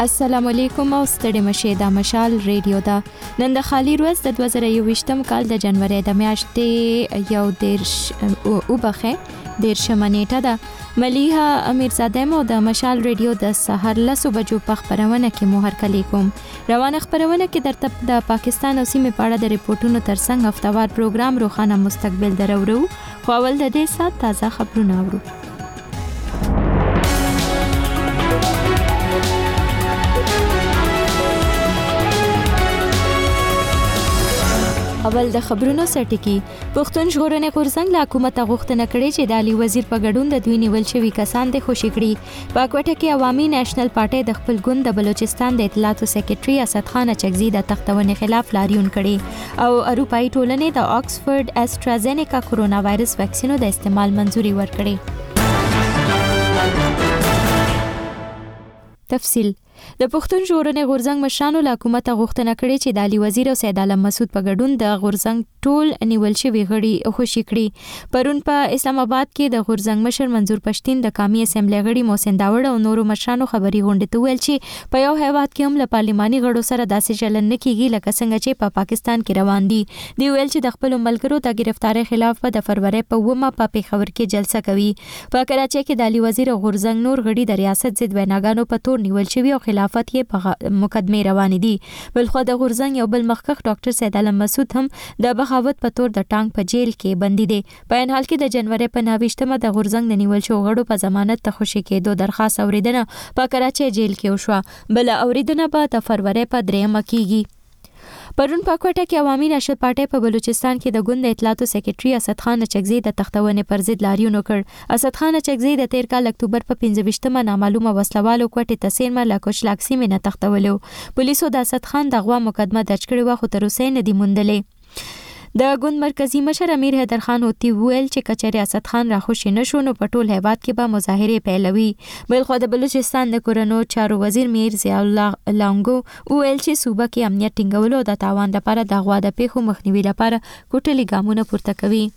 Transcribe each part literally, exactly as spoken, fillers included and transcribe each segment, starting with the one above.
السلام علیکم او ستړي مشه د مشال ریډیو دا نن د خالی ورځ د دوه زره یوویشتم کال د جنوري د میاشتې یو دیرش او بخه دیرشمه نیټه ده. ملیحه امیرزاده مو د مشال ریډیو د سحر لسو بجو په خبرونه کې مو هرکلی کوم. روانه خبرونه کې درته د پاکستان او سیمې په اړه د ریپورتونو ترڅنګ هفتوار پروګرام روخانه مستقبل درورو خو اول د دې سات تازه خبرونه اورو. اول د خبرونو سرټکی. پښتون ژغورنې غورځنګ له حکومت غوښتنه کړې چې د علي وزیر په ګډون د دوی نیول شوی کسان د خوشی کړي. په کوټه کې عوامي نېشنل پارټي د خپل ګوند د بلوچستان د اطلاعاتو سیکریټري اسد خان چغزي د تختونې خلاف لاریون کړي او اروپאי ټولنې د آکسفورد استرازینیکا کورونا وایرس ویکسینو د استعمال منځوري ورکړي. تفصیل. د پښتون ژغورنې غورځنګ مشرانو له حکومت غوښتنه کړې چې د علي وزیر او سید عالم مسعود په ګډون د غورځنګ ټول نیول شوی غړي خوشی کړي. پرون په اسلام آباد کې د غورځنګ مشر منظور پښتين د قومي اسمبلی غړي محسن داوړ او نورو مشرانو خبري غونډه ته ویل چې په یو هیواد کې هم له پارلماني غړو سره داسې چلن نه کیږي لکه څنګه چې په پا پاکستان کې روان دي. دی ویل چې د خپل ملګرو د گرفتاری خلاف په د فروری په ومه په پیښور کې جلسه کوي. په کراچۍ کې د علي وزیر او غورځنګ نور غړي د ریاست ضد ویناګانو په تور نیول شوی او خلافت یې په مقدمه روان دي. بلخو د غورځنګ یو بل مخکخ ډاکټر سید عالم مسعود هم د بغاوت په تور د ټانک په جیل کې بندي دي. په ان حال کې د جنوري په نوښتمه د غورځنګ د نیول شو غړو په ضمانت ته خوشی کېدو درخواست اوریدنه په کراچۍ جیل کې وشو. بل اوریدنه به د فروری په دریمه کېږي. پرون په کوټه کې عوامي نېشنل پارټي په بلوچستان کې د ګوند د اطلاعاتو سیکریټري اسد خان چغزي د تختونې پر ضد لاریون وکړ. اسد خان چغزي د تیر کال اکتوبر په پنځه ویشتمه نامعلومه وسلوالو کوټه تسینمه لا کوچلاک سیمه نه تختولو. پولیسو د اسد خان د غوا مقدمه درج کړې و خو تر اوسه نه دی موندلې. د ګوند مرکزی مشر امیر حیدر خان هوتی ویل چې کچری اسد خان راخوشي نشو نو په ټول هیواد کې به مظاهره پیلوي. بلخو د بلوچستان د کورونو چارو وزیر میر ضیاء الله لانګو ویل چې صوبه کې امنیت ټینګولو د تاوان لپاره د غوا د پیښو مخنیوي لپاره کوټلي ګامونه پورته کوي.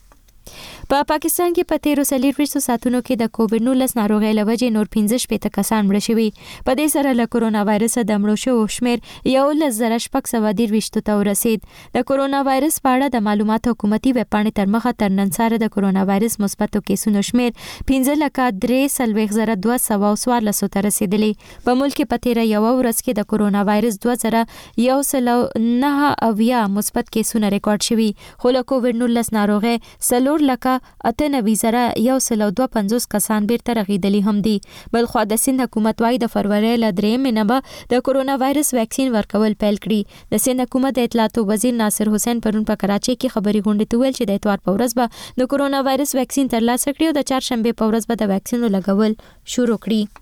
په پا پاکستان کې په تیرو څلوېښتو ساعتونو کې د کووډ نولس ناروغۍ له وجې نور پنځه شپېته کسان مړه شوي. په دې سره له کورونا وایرس د مړو شوو شمېر یولس زره شپږ سوه دېرشو ته ورسېد. د کورونا وایرس په اړه د معلوماتو حکومتي ویبپاڼې تر مخه تر نن سره د کورونا وایرس مثبتو کیسونو شمېر پنځه لکه درې څلوېښت زره دوه سوه څوارلسو ته رسېدلی. په ملک کې په تیره یوه ورځ کې د کورونا وایرس دوه زره یو سل نهه اویا مثبت کیسونه ریکارډ شوي خو له کووډ نولس ناروغۍ څلور لکه اته نوي زره یو سل دوه پنځوس کسان بیرته رغېدلي هم دي. بلخو د سند حکومت وايي د فروری له درېیمې نه به د کورونا وایرس ویکسین ورکول پیل کړي. د سند حکومت د اطلاعاتو وزیر ناصر حسین پرون په کراچۍ کې خبري غونډه ته ویل چې د اتوار په ورځ به د کورونا وایرس ویکسین ترلاسه کړي او د چهارشنبه په ورځ به د ویکسینو لګول شروع کړي.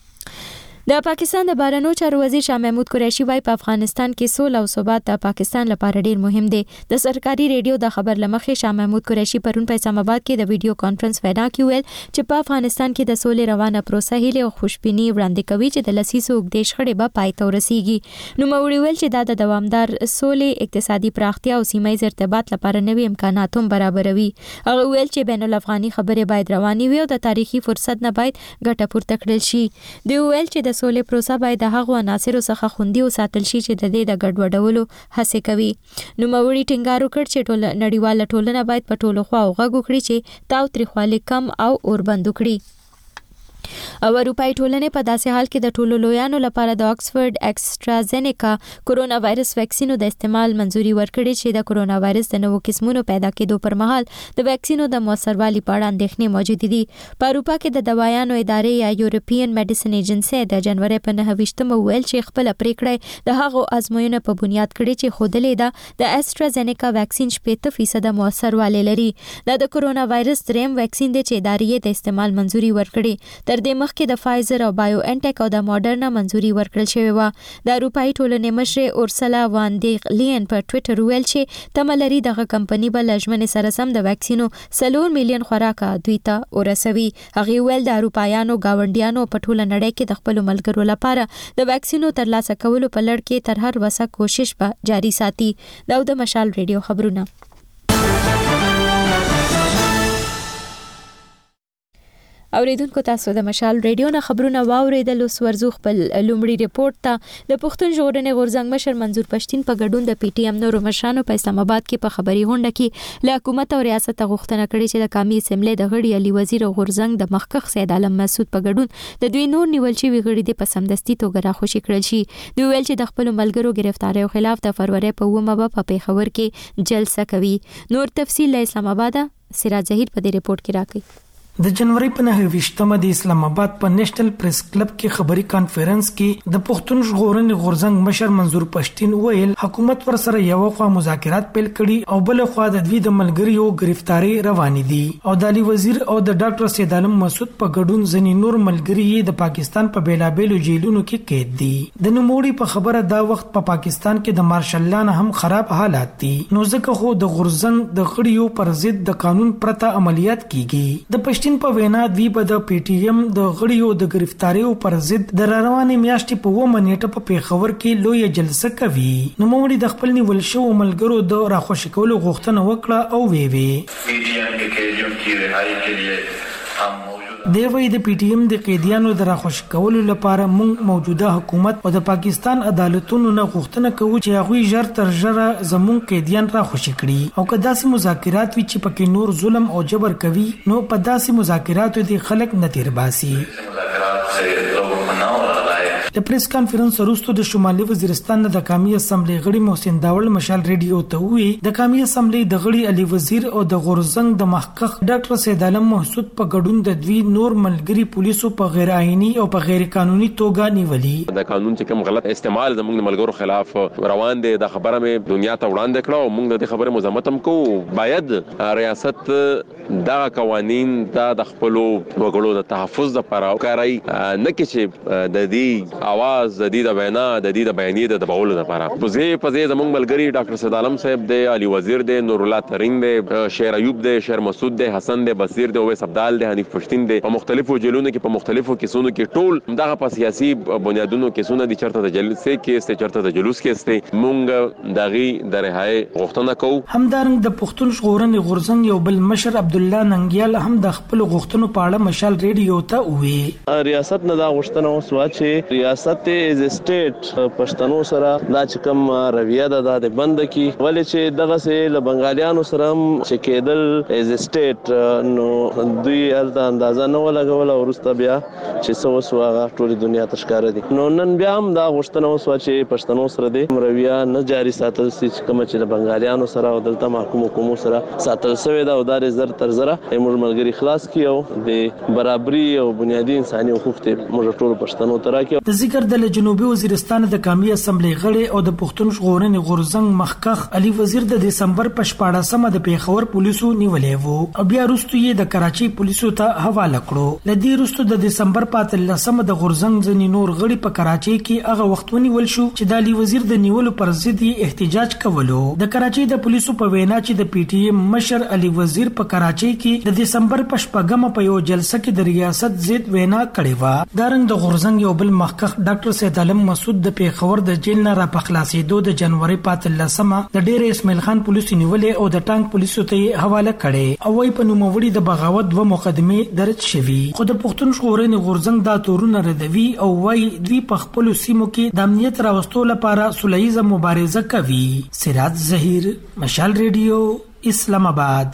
د پاکستان د بهرنیو چارو وزیر شاه محمود قریشي وايي په افغانستان کې سوله او ثبات د پاکستان لپاره ډیر مهم دی. د سرکاري ریډیو د خبر لمخې شاه محمود قریشي پرون په اسلام آباد کې د ویډیو کانفرنس وینا کې ویل چې په افغانستان کې د سولې روانه پروسه هیله او خوشبیني وړاندې کوي چې د لسیزو اوږدې شخړې به پای ته ورسیږي. نو موري ویل چې دا د دوامدار سولې اقتصادي پراختیا او سیمه ییز ارتباط لپاره نوي امکانات هم برابروي. هغه ویل چې بین الافغاني خبرې باید رواني وي او د تاریخي فرصت نه باید ګټه پورته کړل شي. دی ویل چې د سولې پروسه باید د هغو عناصرو څخه خوندي وساتل شي چې د دې د ګډوډولو هڅې کوي. نوموړي ټینګار وکړ چې ټول نړیواله ټولنه باید په ټولو خواو غږ وکړي چې تاو تریخوالی کم او اوربند وکړي. او اروپאי ټولنې په داسې حال کې د ټولو لویانو لپاره د آکسفورد استرازینیکا کورونا وایرس ویکسینو د استعمال منځوري ورکړي چې د کورونا وایرس د نوو قسمونو پیدا کېدو پر مهال د ویکسینو د موثروالي په اړه اندېښنې موجود دي. په اروپا کې د دوايانو ادارې یا یورپین میډیسن ایجنسي د جنوري په نهه ویشتمه ویل چې خپل پریکړه د هغو ازموینو په بنیاد کړي چې خودلې ده د استرازینیکا ویکسین شپږ فیصد موثروالی لري. دا د کورونا وایرس دریم ویکسین دی چې ادارې د استعمال منځوري ورکړي. تر دې مخکې د فایزر او بایو انټیک او د ماډرنا منځوري ورکړل شوې و. د اروپאי ټولنې مشر اورسلا وان دی لین په ټوئیټر ویل چې تمه لري دغه کمپنی به له ژمنې سره سم د ویکسینو څلور میلیون خوراکه دوی ته ورسوي. هغې ویل د اروپایانو ګاونډیانو په ټوله نړۍ کې د خپلو ملګرو لپاره د ویکسینو ترلاسه کولو په لړ کې تر هر وسه کوشش به جاري ساتي. دا د مشال ریډیو خبرونه. اوریدونکو تاسو د مشال ریډیو نه خبرونه واوریدل. اوس ورزو خپل لومړی ریپورت ته. د پښتون ژغورنې غورځنګ مشر منظور پښتين په ګډون د پی ټی ایم نورو مشرانو په اسلام آباد کې په خبري غونډه کې له حکومت او ریاست غوښتنه کړې چې د قومي اسمبلی د غړي علي وزیر غورځنګ د مخکخ سید عالم مسعود په ګډون د دوی نور نیول شوی غړي د پسمدستي توګه راخوشي کړل شي. دوی ویل چې د خپل ملګرو گرفتاریو خلاف د فروری په اومه په پیښور کې جلسه کوي. نور تفصیل له اسلام آباد سراج زهیر په دې ریپورت کې راکړي. د جنوري په نهه ویشتمه د اسلام آباد په نېشنل پریس کلب کې خبري کانفرنس کې د پښتون ژغورنې غورځنګ مشر منظور پښتين ویل حکومت ورسره یو خوا مذاکرات پیل کړي او بل خوا د دوی د ملګریو گرفتاری روانې دي او د علي وزیر او د ډاکټر سید عالم مسعود په ګډون ځنی نور ملګری د پاکستان په بیلابېلو جیلونو کې قید دي. د نوموړي په خبره دا وخت په پا پاکستان کې د مارشل لا نه هم خراب حالات دي. نو ځکه خو د غورځنګ د غړیو پر ضد د قانون پرته عملیات کیږي. د پښتين په وینا دوی په د پی ټی ایم د غړیو د گرفتاریو پر ضد د روانې میاشتې په و منېټه په پیښور کې لوی جلسه کوي. نو موږ د خپل نیول شو ملګرو د راخوشي کولو غوښتنه وکړه او وی وی پی ټی ایم کې قیدیوں کی رہائی کے لیے ہم دی وی د پی ټی ایم د قیدیانو د راخوشي کولو لپاره موږ موجوده حکومت او د پاکستان عدالتونو نه غوښتنه کوو چې هغه ژر تر ژره زموږ قیدیان راخوشي کړي او که داسې مذاکرات وي چې پکې نور ظلم او جبر کوي نو په داسې مذاکراتو دي خلک نه تیر باسي. د پریس کانفرنس وروسته د شمالي وزیرستان د قومي اسمبلی غړي محسن داول مشال ریډیو ته وی د قومي اسمبلی د غړي علي وزیر او د غورځنګ د محقق ډاکټر سید عالم مسعود په ګډون د دوی نور ملګری پولیسو په غیر آئینی او په غیر قانوني توګه نیولي. د قانون چې کوم غلط استعمال زموږ ملګرو خلاف روان دي د خبره مې دنیا ته وړاندې کړه او موږ د دې خبره مزاحمت هم کوو. باید ریاست دا قوانین د خپل وګړو د تحفظ لپاره کارای نه کې چې د دې आवाज د دې د وینا د دې د بیانیې د دباولو لپاره پوزې پوزې زموږ ملګری ډاکټر سید عالم صاحب دی، علي وزیر دی، نور الله ترین دی، شیر ایوب دی، شیر مسعود دی، حسن دی، بصیر دی، اویس عبدال دی، حنیف پښتين دی. په مختلفو جیلونو کې په مختلفو کیسونو کې ټول دغه په سیاسي بنیادونو کیسونه دي چرته د جلسې کې است چرته د جلوس کې است. مونږ دغه د رهایی غوښتنه کوو. همدارنګ د پښتون ژغورنې غورځنګ یو بل مشر عبد الله ننګیال هم د خپل غوښتنو په اړه مشال ریډیو ته وی ریاست نه دا غوښتنه وسوه چې ریاست از سټیټ پښتنو سره دا چې کوم رویه ده د بند کی ولې چې دغه سه له بنگالیانو سره چې کېدل از سټیټ نو دوی الته اندازه نه ولګول او ورسته بیا چې څه وسوه ټول دنیا تشکار دي. نو نن بیا هم دا غوښتنه وسوه چې پښتنو سره د رویه نه جاری ساتل سي چې کوم چې د بنگالیانو سره او دلته محکوم حکومت سره ساتل شوی دا او د زر تر زره موږ ملګری خلاص کیو د برابرۍ او بنیادی انساني حقوق ته موږ ټول پښتنو ته راکیو. د ذکر د جنوبي وزیرستان د قومي اسمبلی غړي او د پښتون ژغورنې غورځنګ مخکخ علي وزیر د دسمبر په شپاړسمه د پیښور پولیسو نیولې وو او بیا وروسته یې د کراچي پولیسو ته حواله کړو. لدی وروسته د دسمبر په اتلسمه د غورځنګ ځنی نور غړي په کراچي کې هغه وخت ونیول شو چې د علي وزیر د نیولو پر ضد احتجاج کولو. د کراچي د پولیسو په وینا چې د پی ټی ایم مشر علي وزیر په کراچي کې د دسمبر په شپږمه په یو جلسه کې د ریاست ضد وینا کړې و. دارنګ د غورځنګ یو بل مخکخ ډاکټر سید عالم مسعود د پیښور د جیل نه را پخلاصېدو د جنوري پاتلسمه د ډیر اسماعیل خان پولیسو نیولې او د ټانک پولیسو ته حواله کړي او وايي په نوموړي د بغاوت دوه مقدمې درج شوي. خو د پښتون ژغورنې غورځنګ دا تورونه ردوي او وايي دوی په خپل سیمو کې د امنیت راوستلو لپاره سولهییزه مبارزه کوي. سراج زهیر، مشال ریډیو، اسلام آباد.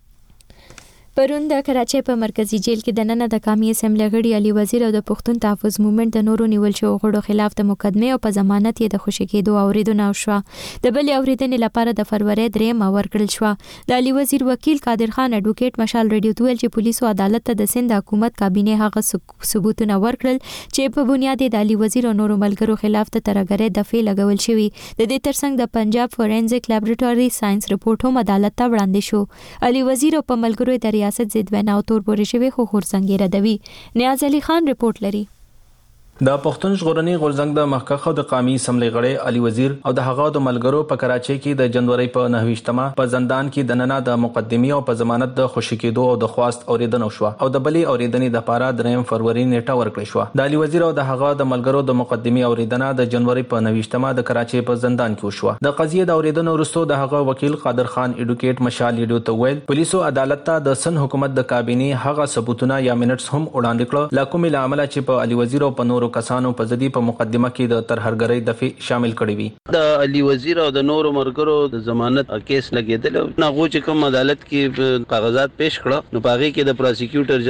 پرون د کراچۍ په مرکزی جیل کې د نن د قومي اسمبلی غړي علي وزیر او د پښتون تحفظ موومېنټ د نورو نیول شو غړو خلاف د مقدمه او په ضمانت یې د خوشی کېدو اوریدونه وشو. د بل اوریدنې لپاره د فروری درېم ورکړل شو. د علي وزیر وکیل قادر خان اډوکیټ مشال ریډیو ته ویل چې پولیسو عدالت ته د سند حکومت کابینه هغه ثبوتونه ورکړل چې په بنیاد د علي وزیر او نورو ملګرو خلاف د ترګرې د فعل لګول شوی. د دې ترڅنګ د پنجاب فورنزیک لیبارټوري ساينس رپورټ هم عدالت ته وړاندې شو. علي وزیر او په ملګرو د ریاست ضد وینا او تور پورې شوی خو غورځنګ ردوي. نیاز علي خان رپورټ لري. د پښتون ژغورني غورځنګ د مخکخ د قومي اسمبلی غړی علي وزیر او د هغه د ملګرو په کراچۍ کې د جنوري په نهویشتمه په زندان کې د نننه د مقدمي او په ضمانت د خوشی کېدو او د خواست اوریدنه شو او د بلی اوریدنې د پاره دریم فروری نیټه ورکړې شو. د علي وزیر او د هغه د ملګرو د مقدمي اوریدنه د جنوري په نهویشتمه د کراچۍ په زندان کې وشو. د قضیه د اوریدنو وروسته د هغه وکیل قادر خان ایډوکیټ مشال لیډو ته ویل پولیسو عدالت ته د سن حکومت د کابینې هغه ثبوتونه یا منټس هم وړاندې کړل لکه مل عمله چې په علي وزیر او په نورو کسانو په ځدی په مقدمه کې د ترهرګرۍ دفع شامل کړي وي. د علي وزیر او د نورو مرګرو د ضمانت کیس لګیدل نه غو چې کوم عدالت کې کاغذات پیش کړه نو پاغي کې د پروسیکیوټر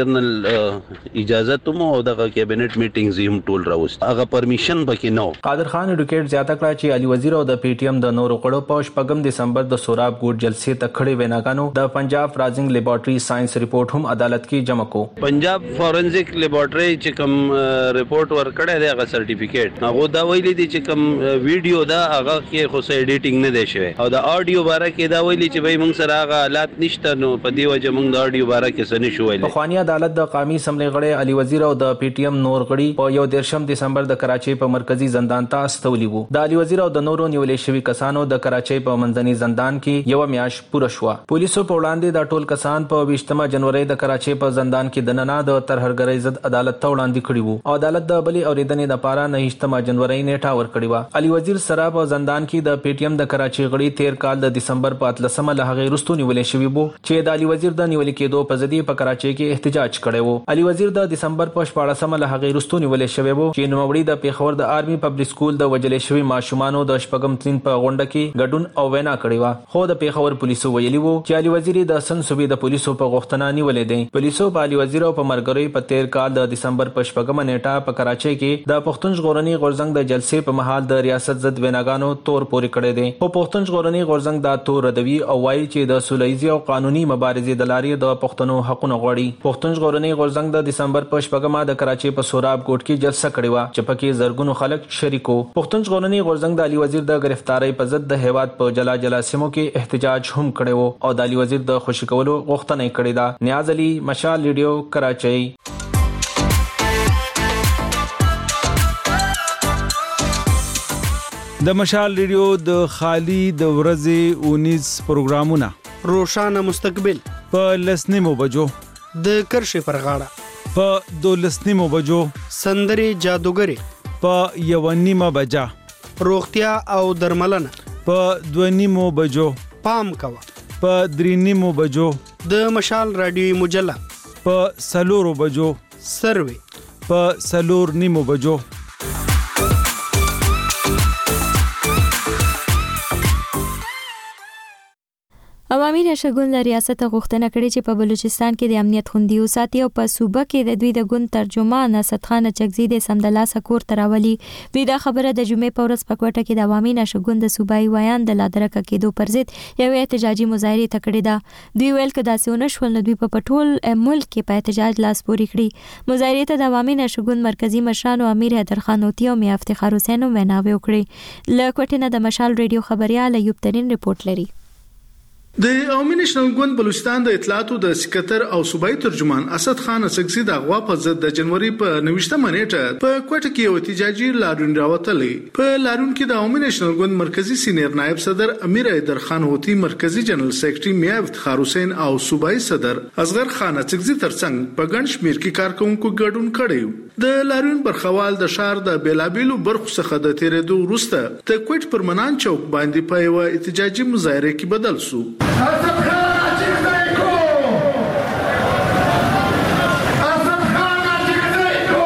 جنرال اجازه تم او د کابینټ میټینګز هم ټول راوست هغه پرمیشن پکې نو. قادر خان ایډوکیټ زیاته کړه چې علي وزیر او د پی ټی ایم د نورو کړو په شپږم دسمبر د سوراب ګوټ جلسې ته کړي ویناګانو د پنجاب رازنګ لیبارټري ساينس ریپورت هم عدالت کې جمع کو. پنجاب فورنزیک لیبارټري چې کوم ریپورت ورکړی دی هغه سرټیفیکیټ هغه دا ویلي دي چې کوم ویډیو دا هغه کې خو سه ایډیټینګ نه دی شوی او د اډیو باره کې دا ویلي چې به موږ سره هغه حالات نشته نو په دی وجه موږ د اډیو باره کې سن شو ویل. خواني عدالت د قومي اسمبلی غړي علي وزیر او د پی ټی ایم نور غړي په یو دیرشم دسمبر د کراچۍ په مرکزی زندان ته استولي وو. د علي وزیر او د نورو نیولې شوی کسانو د کراچۍ په منځني زندان کې یو میاش پوره شو. پولیسو په وړاندې د ټول کسان په ویشتمه جنوري د کراچۍ په زندان کې د نننه د ترهرګرۍ ضد عدالت ته وړاندې کړي وو او عدالت د بلی اوریدنې د پاره نهشتمه جنوري نیټه ورکړی و. علي وزیر سره په زندان کې د پی ټی ایم د کراچۍ غړي تیر کال د دسمبر په اتلسمه له هغه وروسته نیولې شوی وو چې د علي وزیر د نیولې کېدو په ځدی په کراچۍ کې احتجاج کړي وو. علي وزیر د دسمبر په شپاړسمه له هغه وروسته نیولې شوی وو چې نوموړي د پیښور د آرمي پبلک سکول د وجلې شوی ماشومانو د شپږم تلین په غونډه کې ګډون او وینا کړې و. خو د پیښور پولیسو ویلي وو چې علي وزیر د سن صوبې د پولیسو په غوښتنه نیولې دي. پولیسو په علي وزیر او په مرګري په تیر کال د دسمبر په شپږمه نیټه په کراچۍ کې د پښتون ژغورني غورځنګ د جلسې په مهال د ریاست ضد ویناګانو تور پورې کړې دي. په پښتون ژغورني غورځنګ دا تور ردوي او وایي چې د سولهییزي او قانوني مبارزې د لارې د پښتنو حقونه غواړي. پښتون ژغورني غورځنګ د دسمبر په شپږمه د کراچۍ په سوراب کوټ کې جلسه کړې و چې پکې زرګونو خلک شریکو. پښتون ژغورني غورځنګ د علي وزیر د گرفتاری په ضد د هیواد په جلا جلا سیمو کې احتجاج هم کړی وو او د علي وزیر د خوشی کولو غوښتنه یې کړې ده. نیاز علي، مشال ریډیو، کراچۍ. د مشال ریډیو د خالی د ورځې اونیز پروګرامونه روشانه مستقبل په لسنیمو بجو، د کرښې پر غاړه په دولسنیمو بجو، سندري جادوګری په یو نیمه بجا، روغتیا او درملنه په دوه نیمو بجو، پام کوه په درې نیمو بجو، د مشال رادیوي مجله په سلورو بجو، سروي په سلور نیمو بجو. عوامي نشګون د ریاست غوښتنه کړې چې په بلوچستان کې د امنیت خوندي وساتي او په صوبه کې د دوی د ګوند ترجمان اسد خان چکزي د سمدلاسه کور تراولي. دوی دا خبره د جمعې په ورځ په کوټه کې د عوامي نشګون د صوبایي ویان د لادرکه کېدو پر ضد یو احتجاجي مظاهره تکړه ده. دوی ویل کې داسې ونشول نو دوی په پټول ملک کې په احتجاج لاس پوري کړی. مظاهره ته د عوامي نشګون مرکزی مشران او امیر حیدر خان اوتی او میا افتخار حسین ویناوي وکړي. له کوټه نه د مشال ریډیو خبريال ایوب ترين رپورت لري. د عوامي نېشنل ګوند بلوچستان د اطلاعاتو د سکرټر او صوبایي ترجمان اسد خان چکزي د غوا په ضد د جنوري په نوښتمه نیټه په کوټه کې یو احتجاجي لاریون راوتلې. په لاریون کې د عوامي نېشنل ګوند مرکزی سینیر نائب صدر امیر حیدر خان هوتی، مرکزی جنرال سیکریټري میا افتخار حسین او صوبایي صدر اصغر خان چکزي ترڅنګ په ګڼ شمیر کې کارکونکو ګډون کړی. د لاریون برخوال د شهر د بیلابیلو برخو څخه د تیرېدو وروسته د کوټ پر منان چوک باندې په یو احتجاجي مظاهره کې بدل شو. اسد خان چکزي کو اسد خان چکزي کو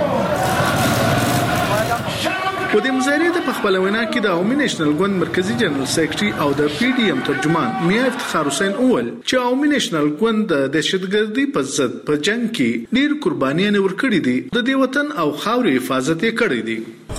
په دې مظاهره د خپل وینا کې د عوامي نېشنل ګوند مرکزی جنرال سیکریټري او د پی ډي ایم ترجمان میا افتخار حسین اول چې عوامي نېشنل ګوند د دهشتګردي په ضد په جنگ کې ډیر قربانیاں ورکړي دي، د دې وطن او خاورې حفاظت یې کړی دي.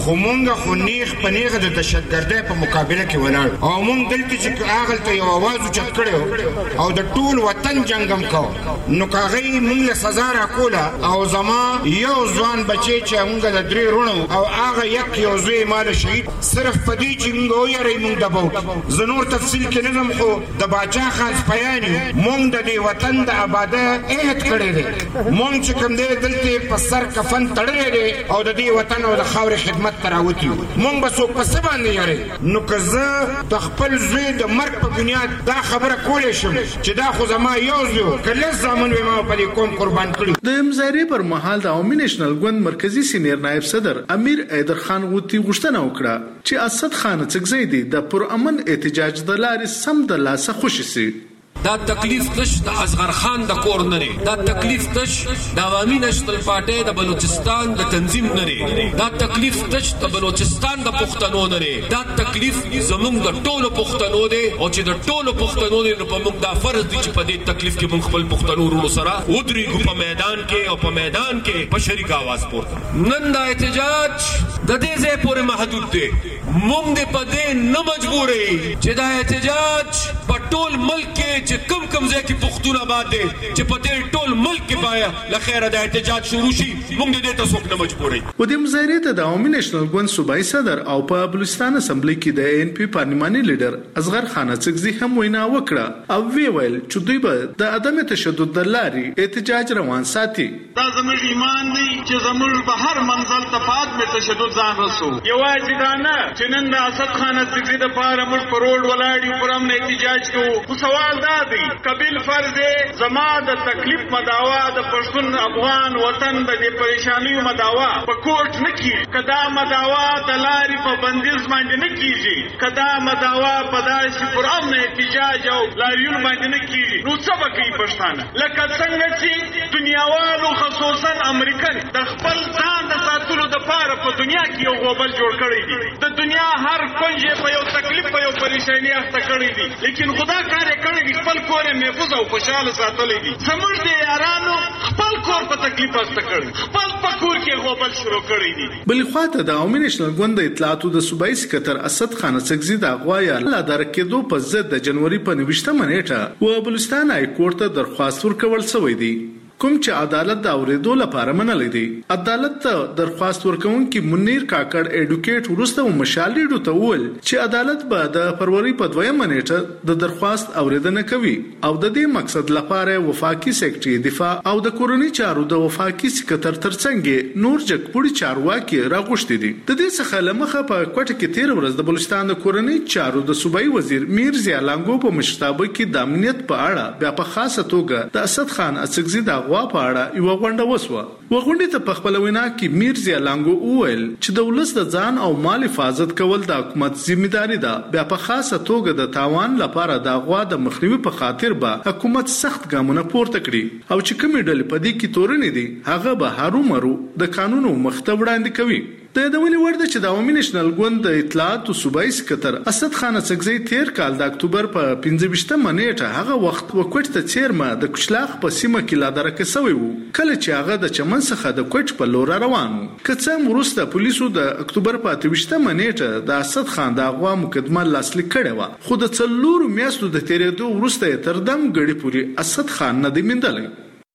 خو مونږ خو نیغ په نیغه د دهشتګردۍ په مقابله کې ولاړ او مونږ دلته چې هغلته یو اواز اوچت کړی او د ټول وطن جنګ هم کو نو که هغوی مونږ له سزا راکوله او زما یو ځوان بچی چې مونږ د درې وروڼو او هغه یک یو زوی ما له شهید صرف په دې چې مونږ ویروئ مونږ دبو زه نور تفصیل کې نه ځم خو د باچا خان سپیان یو مونږ د دې وطن د آباده عهد کړی دی مونږ چې کوم دی دلته په سر کفن تړلی دی او د دې وطن او د خاورې خدمت ته راوتي یو مونږ به څوک په څه باندې یارئ نو که زه د خپل زوی د مرګ په بنیاد دا خبره کولی شم چې دا خو زما یو زوی و که لس زامن وی ما په دې قوم قربان کړي د مظاهرې پر مهال د عوامي نېشنل ګوند مرکزی سینیر نائب صدر امیر ایدر خان غوتی غوښتنه وکړه چې اسد خان څکزی دی د پرامن احتجاج د لارې سم د لاسه خوشي سي دا تکلیف تش د اصغر خان د کور نه دی دا تکلیف تش د عوامي نېشنل پارټي د بلوچستان د تنظیم نه دی دا تکلیف تش د بلوچستان د پښتنو نه دی دا تکلیف زموږ د ټولو پښتنو دی او چې د ټولو پښتنو دی نو په موږ دا فرض دی چې په دې تکلیف کې موږ خپل پښتنو ورونو سره ودرېږو په میدان کې او په میدان کې په شریک आवाज پورته نن دا احتجاج د دې ځای پورې محدود دی موږ دې په دې نه مجبورې چې دا احتجاج په ټول ملک کې کم کم ځای کې پښتون آباد دی چې په دې ټول ملک کې باید له خیره د احتجاج شروع شي موږ دې ته څوک نه مجبورې په دې مظاهرې ته د عوامي نېشنل ګوند صوبایي صدر او په بلوچستان اسمبلی کې د ان پی پارلماني لیډر اصغر خان څکزي هم وینا وکړه او وی ویل چې دوی به د عدم تشدد د لارې احتجاج روان ساتي دا زموږ ایمان دی چې زموږ به هر منزل ته په عدم تشدد ځان رسو یوازې دا نه چې نن د اسد خان څکزي دپاره موږ په روډ ولاړ یو پر امن احتجاج کوو خو سوال دا قبیل فرض زما د تکلیف مداوا د پښتون افغان وطن د دې پریشانیو مداوا په کوټ نه کیږي کدا مداوا د لارې په بندیز باندې نه کیږي کدا مداوا په داسې پر امن احتجاج او لاریون باندې نه کیږي نو څه به کوي پښتانه لکه څنګه چې دنیاوالو خصوصا امریکن د خپل ځان د ساتلو دپاره په دنیا کې یو غوبل جوړ کړی دی د دنیا هر کونج په یو تکلیف په یو پریشانی اخته کړی دی لیکن خدا کار یې کړی دی خپل کور یې محفوظ او خوشحاله ساتلی دي زموږ د یارانو خپل کور په تکلیف اخته کړی خپل په کور کې غوبل شروع کړی دي بل خواته د عوامي نېشنل ګوند د اطلاعاتو د صوبایي سکتر اسد خان څکزي د اغوا یا لادار کېدو په ضد د جنوري په نویشتمه نیټه و بلوچستان های کورټ ته درخواست ورکول شوی دی کوم چې عدالت د اوریدو لپاره منلې دي عدالت ته درخواست ورکوونکي منیر کاکړ اډوکیټ ورسته مشالېډو ته وویل چې عدالت به د فروری په دویمه نیټه د درخواست اوریدنه کوي او د دې مقصد لپاره وفاقي سیکرټري دفاع او د کورونی چارو د وفاقي سکتر ترڅنګ نور جګپوړي چارواکي راغوښتي دي د دې څخه لمخه په کوټه کې تیر ورځ د بلوچستان د کورونی چارو د صوبایي وزیر میر ضیا لانګو په مشرتابه کې د امنیت په اړه بیا په خاصه توګه د اسد خان څکزي د غوا په اړه یو غونډه وسوه وغونډې ته په خپل وینا کې میر ضیا لانګو وویل چې د ولس د ځان او مال حفاظت کول د حکومت ځمېداري ده بیا په خاصه توګه د تاوان لپاره د غوا د مخنیوي په خاطر به حکومت سخت ګامونه پورته کړي او چې کومې ډلې په دې کې تورنې دي هغه به هرومرو د قانونو مخته وړاندې کوي د یادونې وړ ده چې د عوامي نېشنل ګوند د اطلاعاتو صوبایي سکتر اسد خان څکزي تیر کال د اکتوبر په پنځه ویشتمه نیټه هغه وخت وکوټ ته چیرمه د کچلاغ په سیمه کې لادر کسوي وو کله چې هغه د چمن څخه د کوټ په لور روان وو که څه وروسته پولیسو د اکتوبر په اته ویشتمه نیټه د اسد خان د اغوا مقدمه لاسلیک کړې و خو د څلورو میاشتو د تیرېدو وروسته تر دم غړي پوري اسد خان نه دی مندلای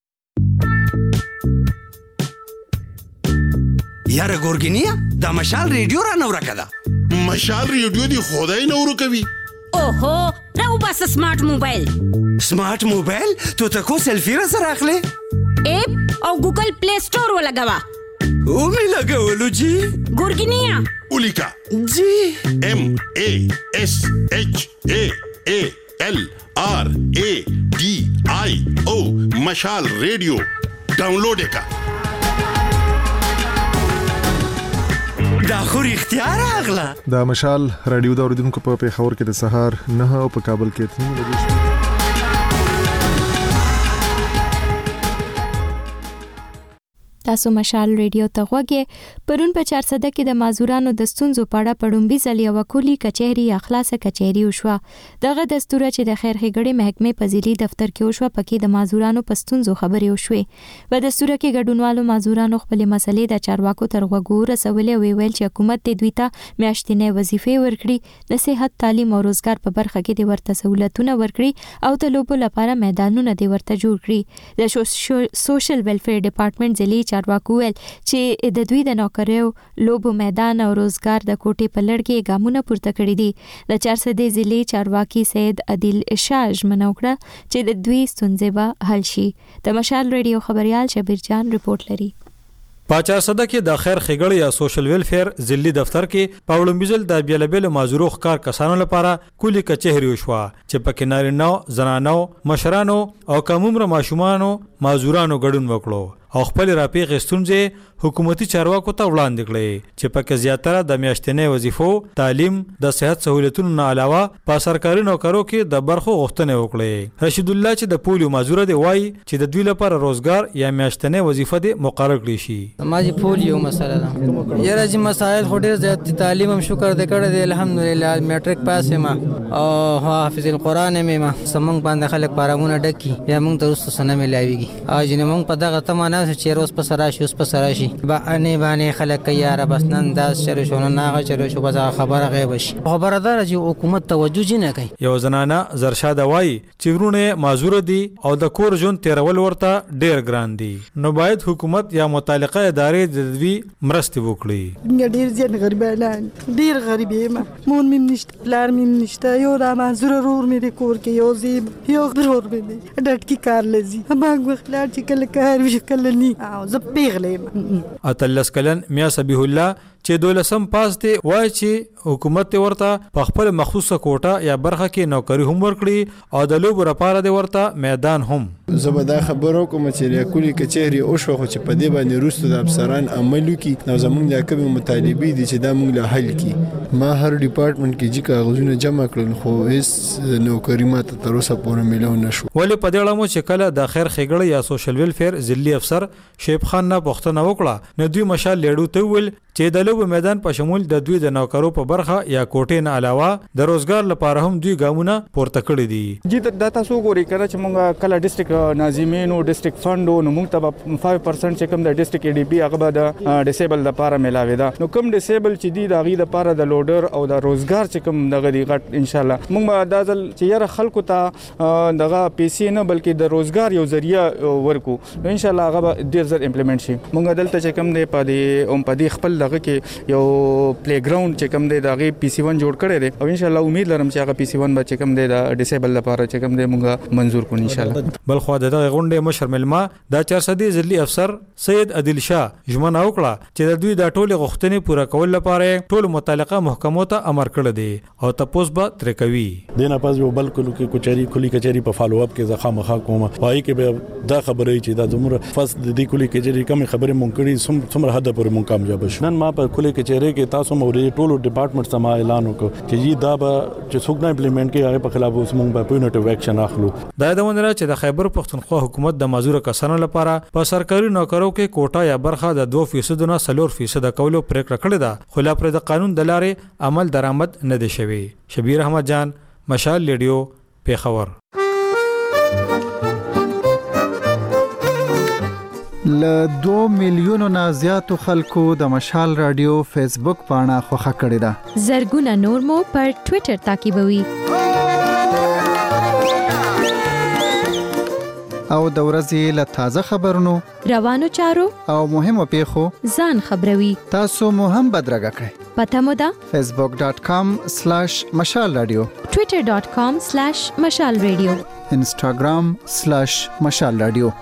یاره ګورګینیا دا مشال ریډیو را نو راکدا مشال ریډیو دی خدای نو ورکوي اوهو راو بس سمارټ موبایل سمارټ موبایل تو تکو سیلفی را سره اخلي اپ او ګوګل پلی سٹور ولګوا او می لګولو جی ګورګینیا اولیکا جی ام ا اس اچ ا ا ال آر ا ډي آی او مشال ریډیو ډاونلوډ وکړه دا خو اختیار اغلا دا مشال رادیو دا اوریدونکو په پیښور کې د سهار نه او په کابل کې تنو لګیږي تاسو مشال ریډیو ته غوږی پرون په چار صده کې د مازورانو د ستونزو په اړه پړومبي ځل یو کلی کچهری اخلاص کچهری وشو. دغه دستور چې د خیر ښېګړې محکمې په ځلي دفتر کې وشو پکې د مازورانو په ستونزو خبرې وشوې. په دستور کې ګډونوالو مازورانو خپل مسلې د چارواکو تر غوږو رسولې وی ویل چې حکومت د دوی ته میاشتنې وظیفې ورکړي، د صحت، تعلیم او روزګار په برخه کې د ورته سہولتونه ورکړي او د لوبو لپاره میدانونه د ورته جوړ کړي. د سوشل ویلفیر ډپارټمنټ ځلي چارواکو ویل چې د دوی د نوکریو، لوبو میدان او روزګار د کوټې په لړ کې ګامونه پورته کړي دي. د چارسدې ضلع چارواکي سید عادل شاه ژمنه وکړه چې د دوی ستونزې به حل شي. د مشال ریډیو خبريال شبیر جان رپورټ لري. په چار صده کې د خیر ښېګړې یا سوشل ویلفیر ضلعي دفتر کې په وړاندیزل د بیلابل مازورو ښکار کسانو لپاره کلی کچهری وشوه چې پکې نارینه، زنانو، مشرانو او کم عمر ماشومانو مازورانو ګډون وکړو او خپل راپیغ ستونزې حکومتي چارواکو ته وړاندې کړې چې پکې زیاتره د میاشتنې وظیفو، تعلیم، د صحت سہولتونو نه علاوه په سرکاري نوکرو کې د برخو غوښتنې وکړې. رشید الله چې د پولیو مازور دی وایي چې د دوی لپاره روزګار یا میاشتنې وظیفه دې مقرر کړي شي. ما چې پولیو مسله ده یاره چې مسائل خو ډېر زیات تعلیم هم شکر دې کړی دی الحمدلله میټریک پاس یم او حافظ القرآن یم سمنګ باندې خلک پارامونه ډکي یا موږ ته وروسته څه نه میلاویږي او چې موږ په دغه تمه نه چې روز په سره شي اوس په سره شي باندې باندې خلک یاره بس نن داس چلو شو نه هغه چلو شو بس خبره غیب شي. خبردار چې حکومت توجه نه کوي. یو زنانه زرشاد وایي چې ورونه معذور دي او د کور ژوند تیرول ورته ډیر ګران دي، نو باید حکومت یا متعلقه ادارې د دوی مرستې وکړي. ډیر ځین غریبان ډیر غریب یم، مون مم نشته، پلار مم نشته، یو را معذور رور مې د کور کې یو زیب یو ضرور مې ډټ کی کار لذي باغ وخلار چې کله کار وش کله ني او زه پیغلې. اتلس کلن میا سبیح الله چې دولسم پاس دی وای چې حکومت ورته په خپل مخصوصه کوټه یا برخه کې نوکری هم ورکړي او د لوبو لپاره دی ورته میدان هم. زبدا خبرو کوم چې کلی کچهری او شو چې په دې باندې روستو د افسران عملو کې نو زمونږ د کوم مطالبه دي چې دا موږ له حل کی ما هر ډپارټمنټ کې چې کاغذونه جمع کړل خو هیڅ نوکری ماته تر اوسه پورې ملو نشو. ولې په دې اړه چې کله د خیر ښېګړې یا سوشل ویلفیر ضلعي افسر شیب خان نه پوښتنه وکړه نو دوی مشال لیډو ته ویل چې د لوبو میدان په شمول د دوی د نوکرو په برخه یا کوټې نه علاوه د روزګار لپاره هم دوی ګامونه پورته کړی دي. جی دا تاسو ګورئ کله چې موږ کله ډیسټریکټ ناظمین او ډیسټریکټ فند نو موږ ته پنځه پرسنټ چې کوم د ډیسټریکټ ای ډي پی هغه به د ډیسیبل لپاره ملاوي دا نو کوم ډیسیبل چې دی د غي لپاره د لوډر او د روزګار چې کوم دغه دی غټ ان شاء الله موږ دا ځل چې یاره خلکو ته دغه پیسې نه بلکې د روزګار یو ذریعہ ورکو نو ان شاء الله هغه ډیر زر امپلیمنٹ شي. موږ دلته چې کوم دی په دې اوم په دې خپل دغه کې یو پلی ګراوند چې کوم دی د غي پی سی ون جوړ کړی دی او ان شاء الله امید لرم چې هغه پی سی ون به چې کوم دی د ډیسیبل لپاره چې کوم دی موږ منزور کړو ان شاء الله. بل خو دغه غونډه مشر ملما د چار صدې ضلعي افسر سید عادل شاه ژمنه وکړه چې د دوی د ټولو غوښتنې پوره کول لپاره ټول متعلقه محکمو ته امر کړی دی او تاسو به تر کوي. دینه پاس یو بل کلو کې کچاري کلی کچاري په فالو اپ کې ځخه مخه کومه وایي کې به دا خبره چې دا زموږ فاس د دې کلی کچاري کوم خبره مونږ کړي څومره حد پورې مونږ کامیاب شو. نن ما په کلی کچاري کې تاسو موري ټولو ډپارټمنټ سما اعلان وکړ چې دا به چې څوک نه امپلیمنٹ کوي هغه په خلاف اوس مونږ به پوینټیو اکشن اخلو. دا د ونره چې د خیبر پښتونخوا حکومت د مازور کسانو لپاره په سرکاري نوکرو کې کوټه یا برخه د دوه فیصد نه څلور فیصد کولو پریکړه کړې ده خو لا پر د قانون د لارې عمل درآمد نه دی شوی. شبیر احمد جان، مشال ریډیو، پیښور. ل دوه میلیونو نه زیاتو خلکو د مشال رادیو فیسبوک پاڼه خوښه کړې ده. زرګونه نور مو پر ټوئیټر تعقیبوي او د ورځې له تازه خبرونو، روانو چارو او مهمو پیښو ځان خبروي. تاسو مو هم بدرګه کړئ. پته مو ده facebook dot com slash mashal radio، twitter dot com slash mashal radio، instagram slash mashal radio.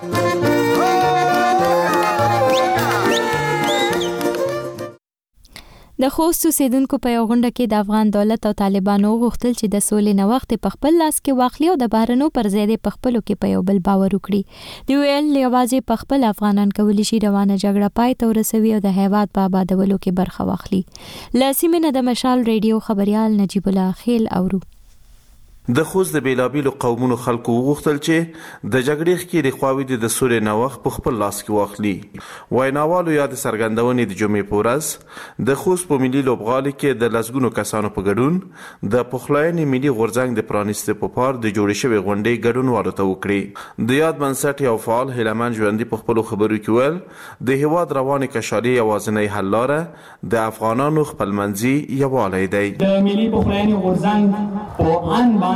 د خوست اوسیدونکو په یو غونډه کې د افغان دولت او طالبانو غوښتل چې د سولې نه وخت په خپل لاس کې واخلي او د بهرنو پر ځای د خپلو کې په یو بل باور وکړي. دی ویل یوازې په خپل افغانان کولی شي روانه جګړه پای ته ورسوي او د هیواد په آبادولو کې برخه واخلي. له سیمې نه د مشال ریډیو خبريال نجیب الله خیل اورو. د خوست د بیلابیلو قومونو خلکو وغوښتل چې د جګړې ښکېلې خواوې د د سولې نوښت په خپل لاس کې واخلي. ویناوالو یا د څرګندونې د جمعې په ورځ د خوست په ملي لوبغالي کې د لسګونو کسانو په ګډون د پخلاینې ملي غورځنګ د پرانیستې په پار د جوړې شوې غونډې ګډونوالو ته وکړې. د یاد بنسټ یو فعال هیلهمن ژوندي په خپلو خبرو کې ویل د هېواد روانې کشالې یوازینۍ حل لاره د افغانانو خپلمنځي یووالی دی. د ملي پخلاینې غورځنګ په ان باندې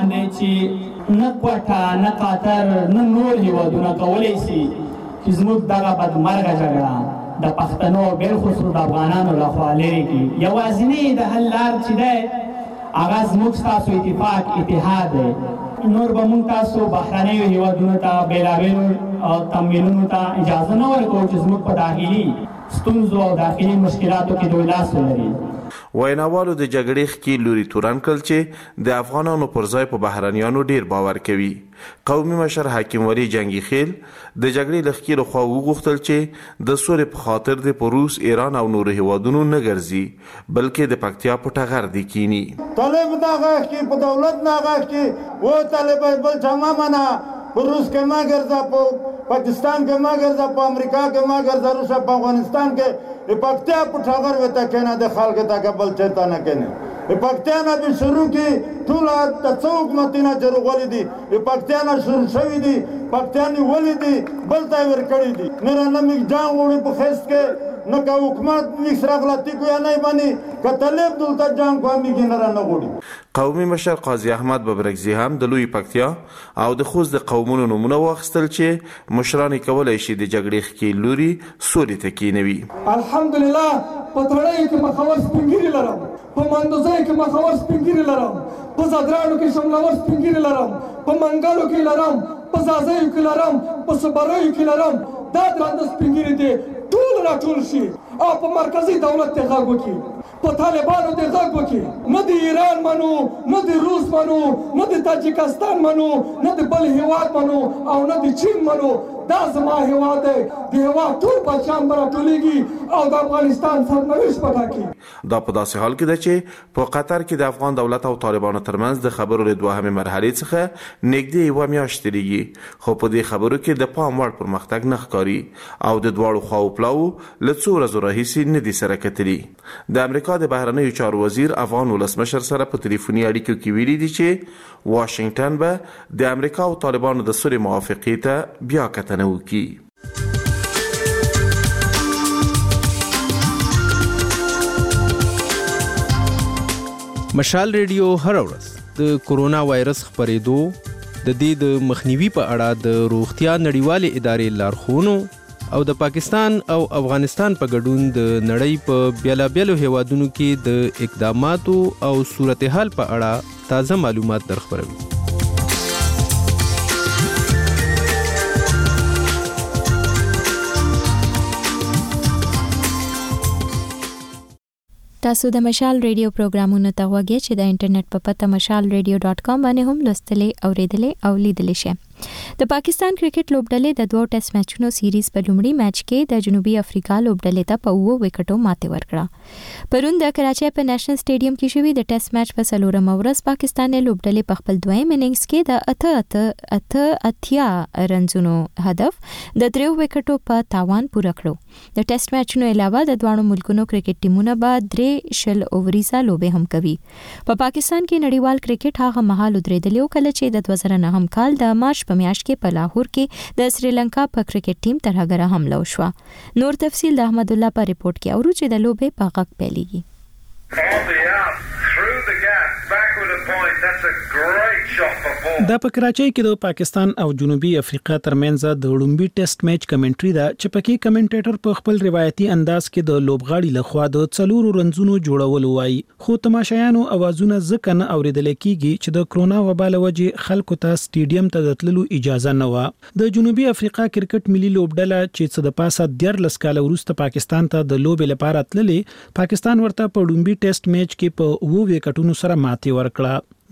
چې نه کوټه نه قطر نه نور هیوادونه کولی شي چې زموږ دغه بدمرغه جګړه د پښتنو بالخصوص د افغانانو لخوا لرې کړي. یوازینۍ د حل لار چې دی هغه زموږ ستاسو اتفاق اتحاد دی. نور به موږ تاسو بهرنیو هیوادونو ته بېلابېلو تمویلونو ته اجازه نه ورکوو چې زموږ په داخلي ستونزو او داخلي مشکلاتو کې دوی لاس ولري. ویناوالو د جګړې ښکېل لوري تورن کړل چې د افغانانو پر ځای په بهرنیانو ډیر باور کوي. قومي مشر حکیم ولی جنگي خیل د جګړې له ښکېلو خوا وغوښتل چې د سولې په خاطر د په روس ایران او نورو هیوادونو نه ګرځي بلکې د پکتیا په ټغر دی کینی. طالب دا غاښ کې په دولت نه غاښ کې و طالب بل چما منا په روس کې ما ګرځا په پاکستان کې ما ګرځا په امریکا کې ما ګرځا روس په افغانستان کې پکتیا په ټغر وته کنه د خلک ته قبل چرته نه کنه. پکتیا نه به شروع کی ټول د څوک متینه جوړول دي. پکتیا نه شروع شوی دي پکتیا نه ولدي بل ځای ور کړی دي. نه نه می جان وړي په فیس کې نه کا حکومت نشره غلطی کوي نه باندې کتلب دلته جان کومي کې نه نه غوړي. قومي مشر قاضي احمد ببرکزي هم د لوی پکتیا او د خوست د قومونو نمونه واخیستل چې مشران کولای شي د جګړې ښکېل لوري سولې ته کینوي. الحمدلله په تړۍ کې مخاور سپینګیری لرم، په مندوزۍ کې مخاور سپینګیری لرم، په زادرانو کې شملاور سپینګیری لرم، په منګلو کې لرم، په زازیو کې لرم، په صبریو کې لرم. دا درانده سپینګیری دي ټول راټول شي او په مرکزی دولت ته غږ وکړي، په طالبانو ته غږ وکړي. نه د ایران منو، نه د روس منو، نه د تاجکستان منو، نه د بل هیواد منو او نه د چین منو. دا زما هیواد دی. د هیواد ټول بچیان به راټولېږي او د افغانستان سرنوشت به ټاکي. دا په داسې حال کې ده چې په قطر کې د افغان دولت او طالبانو ترمنځ د خبرو له دوهمې مرحلې څخه نږدې یوه میاشت تېرېږي، خو په دې خبرو کې د پام وړ پرمختګ نه ښکاري او د دواړو خواو پلاو له څو ورځو راهیسې نه دي سره کتلي. د امریکا د بهرنیو چارو وزیر افغان ولسمشر سره په تلیفوني اړیکو کې ویلي دي چې واشنګټن به د امریکا او طالبانو د سولې موافقې ته بیا کتنه وکړي. مشال ریډیو هر ورځ د کورونا وایرس خپرېدو د دې د مخنیوي په اړه د روغتیا نړیوالې ادارې لارښوونو او د پاکستان او افغانستان په ګډون د نړۍ په بیلابیلو هیوادونو کې د اقداماتو او صورتحال په اړه تازه معلومات درخبروي. تاسو د مشال ریډیو پروګرامونو ته غوږی چې د انټرنیټ په پته مشال ریډیو ډاټ کام باندې هم لوستلې اوریدلې او لیدلې شئ. د پاکستان کرکټ لوبډلې د دوه ټیسټ میچونو سیریز په لومړي میچ کې د جنوبي افریقا لوبډلې ته په اووه وکټو ماتې ورکړه. پرون د کراچۍ په نېشنل سټیډیم کې شوی د ټیسټ میچ په څلورم ورځ پاکستاني لوبډلې په خپل دویم اننګز کې د اته اته اته اتیا رنزونو هدف د دریو وکټو په تاوان پوره کړو. د ټیسټ میچونو علاوه د دوه ملکونو کرکټ ټیمونه به درې شل اووریزه لوبې هم کوي. په پاکستان کې نړیوال کرکټ هغه مهال ودرېدلی کله چې د دوه زره نهم کال د مارچ په میاشت کې په لاهور کې د سریلانکا په کرکټ ټیم ترهګره حمله وشوه. نور تفصیل د احمد الله په ریپورت کې اورو چې د لوبې په غږ پیلېږي. دا په کراچۍ کې د پاکستان او جنوبي افریقا ترمنځ د لومبي ټیسټ میچ کمنټري دا چې پکې کمنټیټر په خپل روایتي انداز کې د لوبغاړي لخوا د څلورو رنزونو جوړول وایي، خو تماشایانو اوازونه ځکه نه اوریدل کیږي چې د کرونا وبا له وجې خلکو ته سټیډیم ته د تللو اجازه نه و. د جنوبي افریقا کرکټ ملي لوبډله چې څه د پاسه دیارلس کاله وروسته پاکستان ته د لوبې لپاره تللې، پاکستان ورته په لومبي ټیسټ میچ کې په اووه وکټونو سره ماتې ورکړه.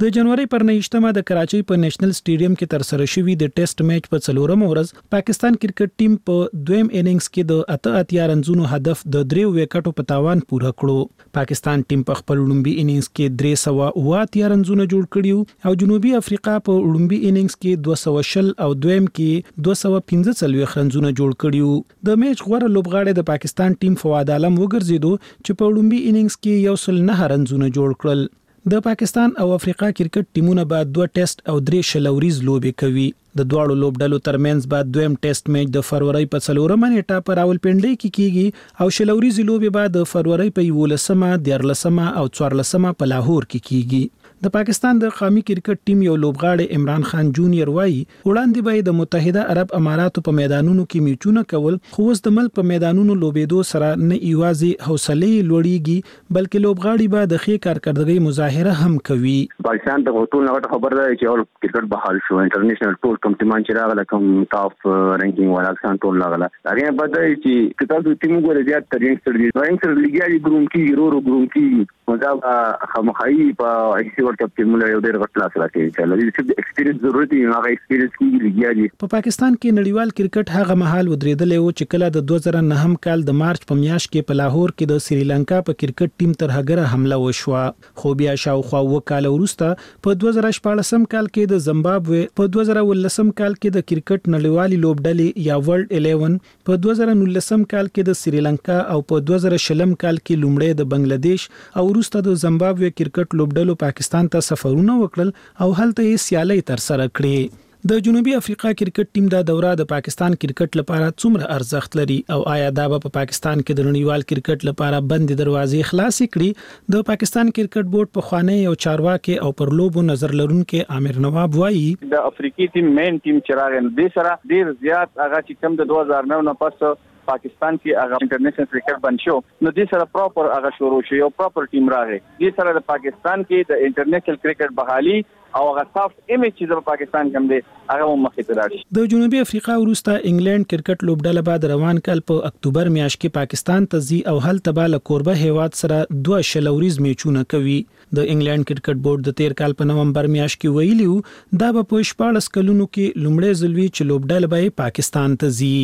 د جنوري پر نهشتمه د کراچۍ په نېشنل سټیډیم کې تر سره شوی د ټیسټ میچ په څلورم ورځ پاکستان کرکټ ټیم په دویم اننګز کې د اته اتیا رنزونو هدف د دریو وکټو په تاوان پوره کړو. پاکستان ټیم په خپل لومبي اننګز کې درې سوه اوه اتیا رنزونه جوړ کړي او جنوبي افریقا په لومبي اننګز کې دوه سوه شل او دویم کې دوه سوه پنځه څلوېښت رنزونه جوړ کړي. د میچ غوړه لوبغاړی د پاکستان ټیم فواد عالم وګرځیدو چې په لومبي اننګز کې یو سل نه رنزونه جوړ کړل. د پاکستان او افریقا کرکټ ټیمونه بعد دوه ټیسټ او درې شلوريز لوبې کوي. د دواړو لوبډلو ترمنځ بعد دویم ټیسټ میچ د فروری په څلورمه نیټه په راولپنډۍ کې کیږي او شلوريز لوبې بعد د فروری په یولسمه، دیارلسمه او څوارلسمه په لاهور کې کیږي. د پاکستان د قومي کرکټ ټیم یو لوبغاړی عمران خان جونیئر وایي وړاندې به د متحده عرب اماراتو په میدانونو کې میچونه کول، خو اوس د ملک په میدانونو لوبېدو سره نه یوازې حوصله لوړیږي بلکې لوبغاړي به د ښې کارکردګۍ مظاهره هم کوي. پاکستان ته ټول نغټ خبر ده چې اول کرکټ بحال شو، انټرنیشنل ټول کوم ټیمان چې راغله کوم ټاپ رینکینګ والا ځان ټول راغله. هغه په دې چې کتاب ټیم ګورې زیات ترين سره دي رینک سره لګیاري ګروم کې ورو ګروم کې مزه خمخایي په ایسي ورلد کپ کې موږ یو ډېر غټ لاس راکې چې لږ څه ایکسپیرینس ضرورت دی، هغه ایکسپیرینس کې لګیاري. په پاکستان کې نړیوال کرکټ هغه مهال ودرېدل او چې کله د دوه زره نهم کال د مارچ په میاشت کې په لاهور کې د سریلانکا په کرکټ ټیم تر هغه حمله وشوه، خو بیا شاوخوا و کال وروسته په دوه زره شپږم کال کې د زیمبابوې، په دوه زره ولسم کال کې د کرکټ نړیوالې لوبډلې یا ورلد الیون، په دوه زره نولسم کال کې د سریلانکا او په دوه زره شلم کال کې لومړی د بنگلاديش او وروسته د زیمبابوې کرکټ لوبډلو پاکستان ته سفرونه وکړل او هلته یې سیالي تر سره کړې. د جنوبي افریقا کرکټ ټیم دا دوره د پاکستان کرکټ لپاره څومره ارزښت لري او آیا دا په پاکستان کې د نړیوال کرکټ لپاره بند دروازې خلاصې کړي؟ د پاکستان کرکټ بورډ په خوانی او چارواکي او پر لوبو نظر لرونکو عامر نواب وایي د افریقي ټیم مین ټیم چراغ د سره ډیر زیات هغه چې کم د دوه هزار نو نه پس پاکستان کې هغه انټرنیشنل کرکټ بن شو نو د سره پراپر هغه شروع شو، یو پراپر ټیم راغی. د سره د پاکستان کې د انټرنیشنل کرکټ بحالي او هغه سافټ ایمیج چې د پاکستان کوم دی هغه مخې ته راشي. د جنوبي افریقا وروسته انګلند کرکټ لوبډله بعد روان کال په اکتوبر میاشت کې پاکستان ته ځي او هلته به له کوربه هیواد سره دوه شلوريز میچونه کوي. د انګلند کرکټ بورډ د تیر کال په نومبر میاشت کې ویلیو دا به په شپږ کلونو کې لومړی ځل وي چې لوبډله به پاکستان ته ځي.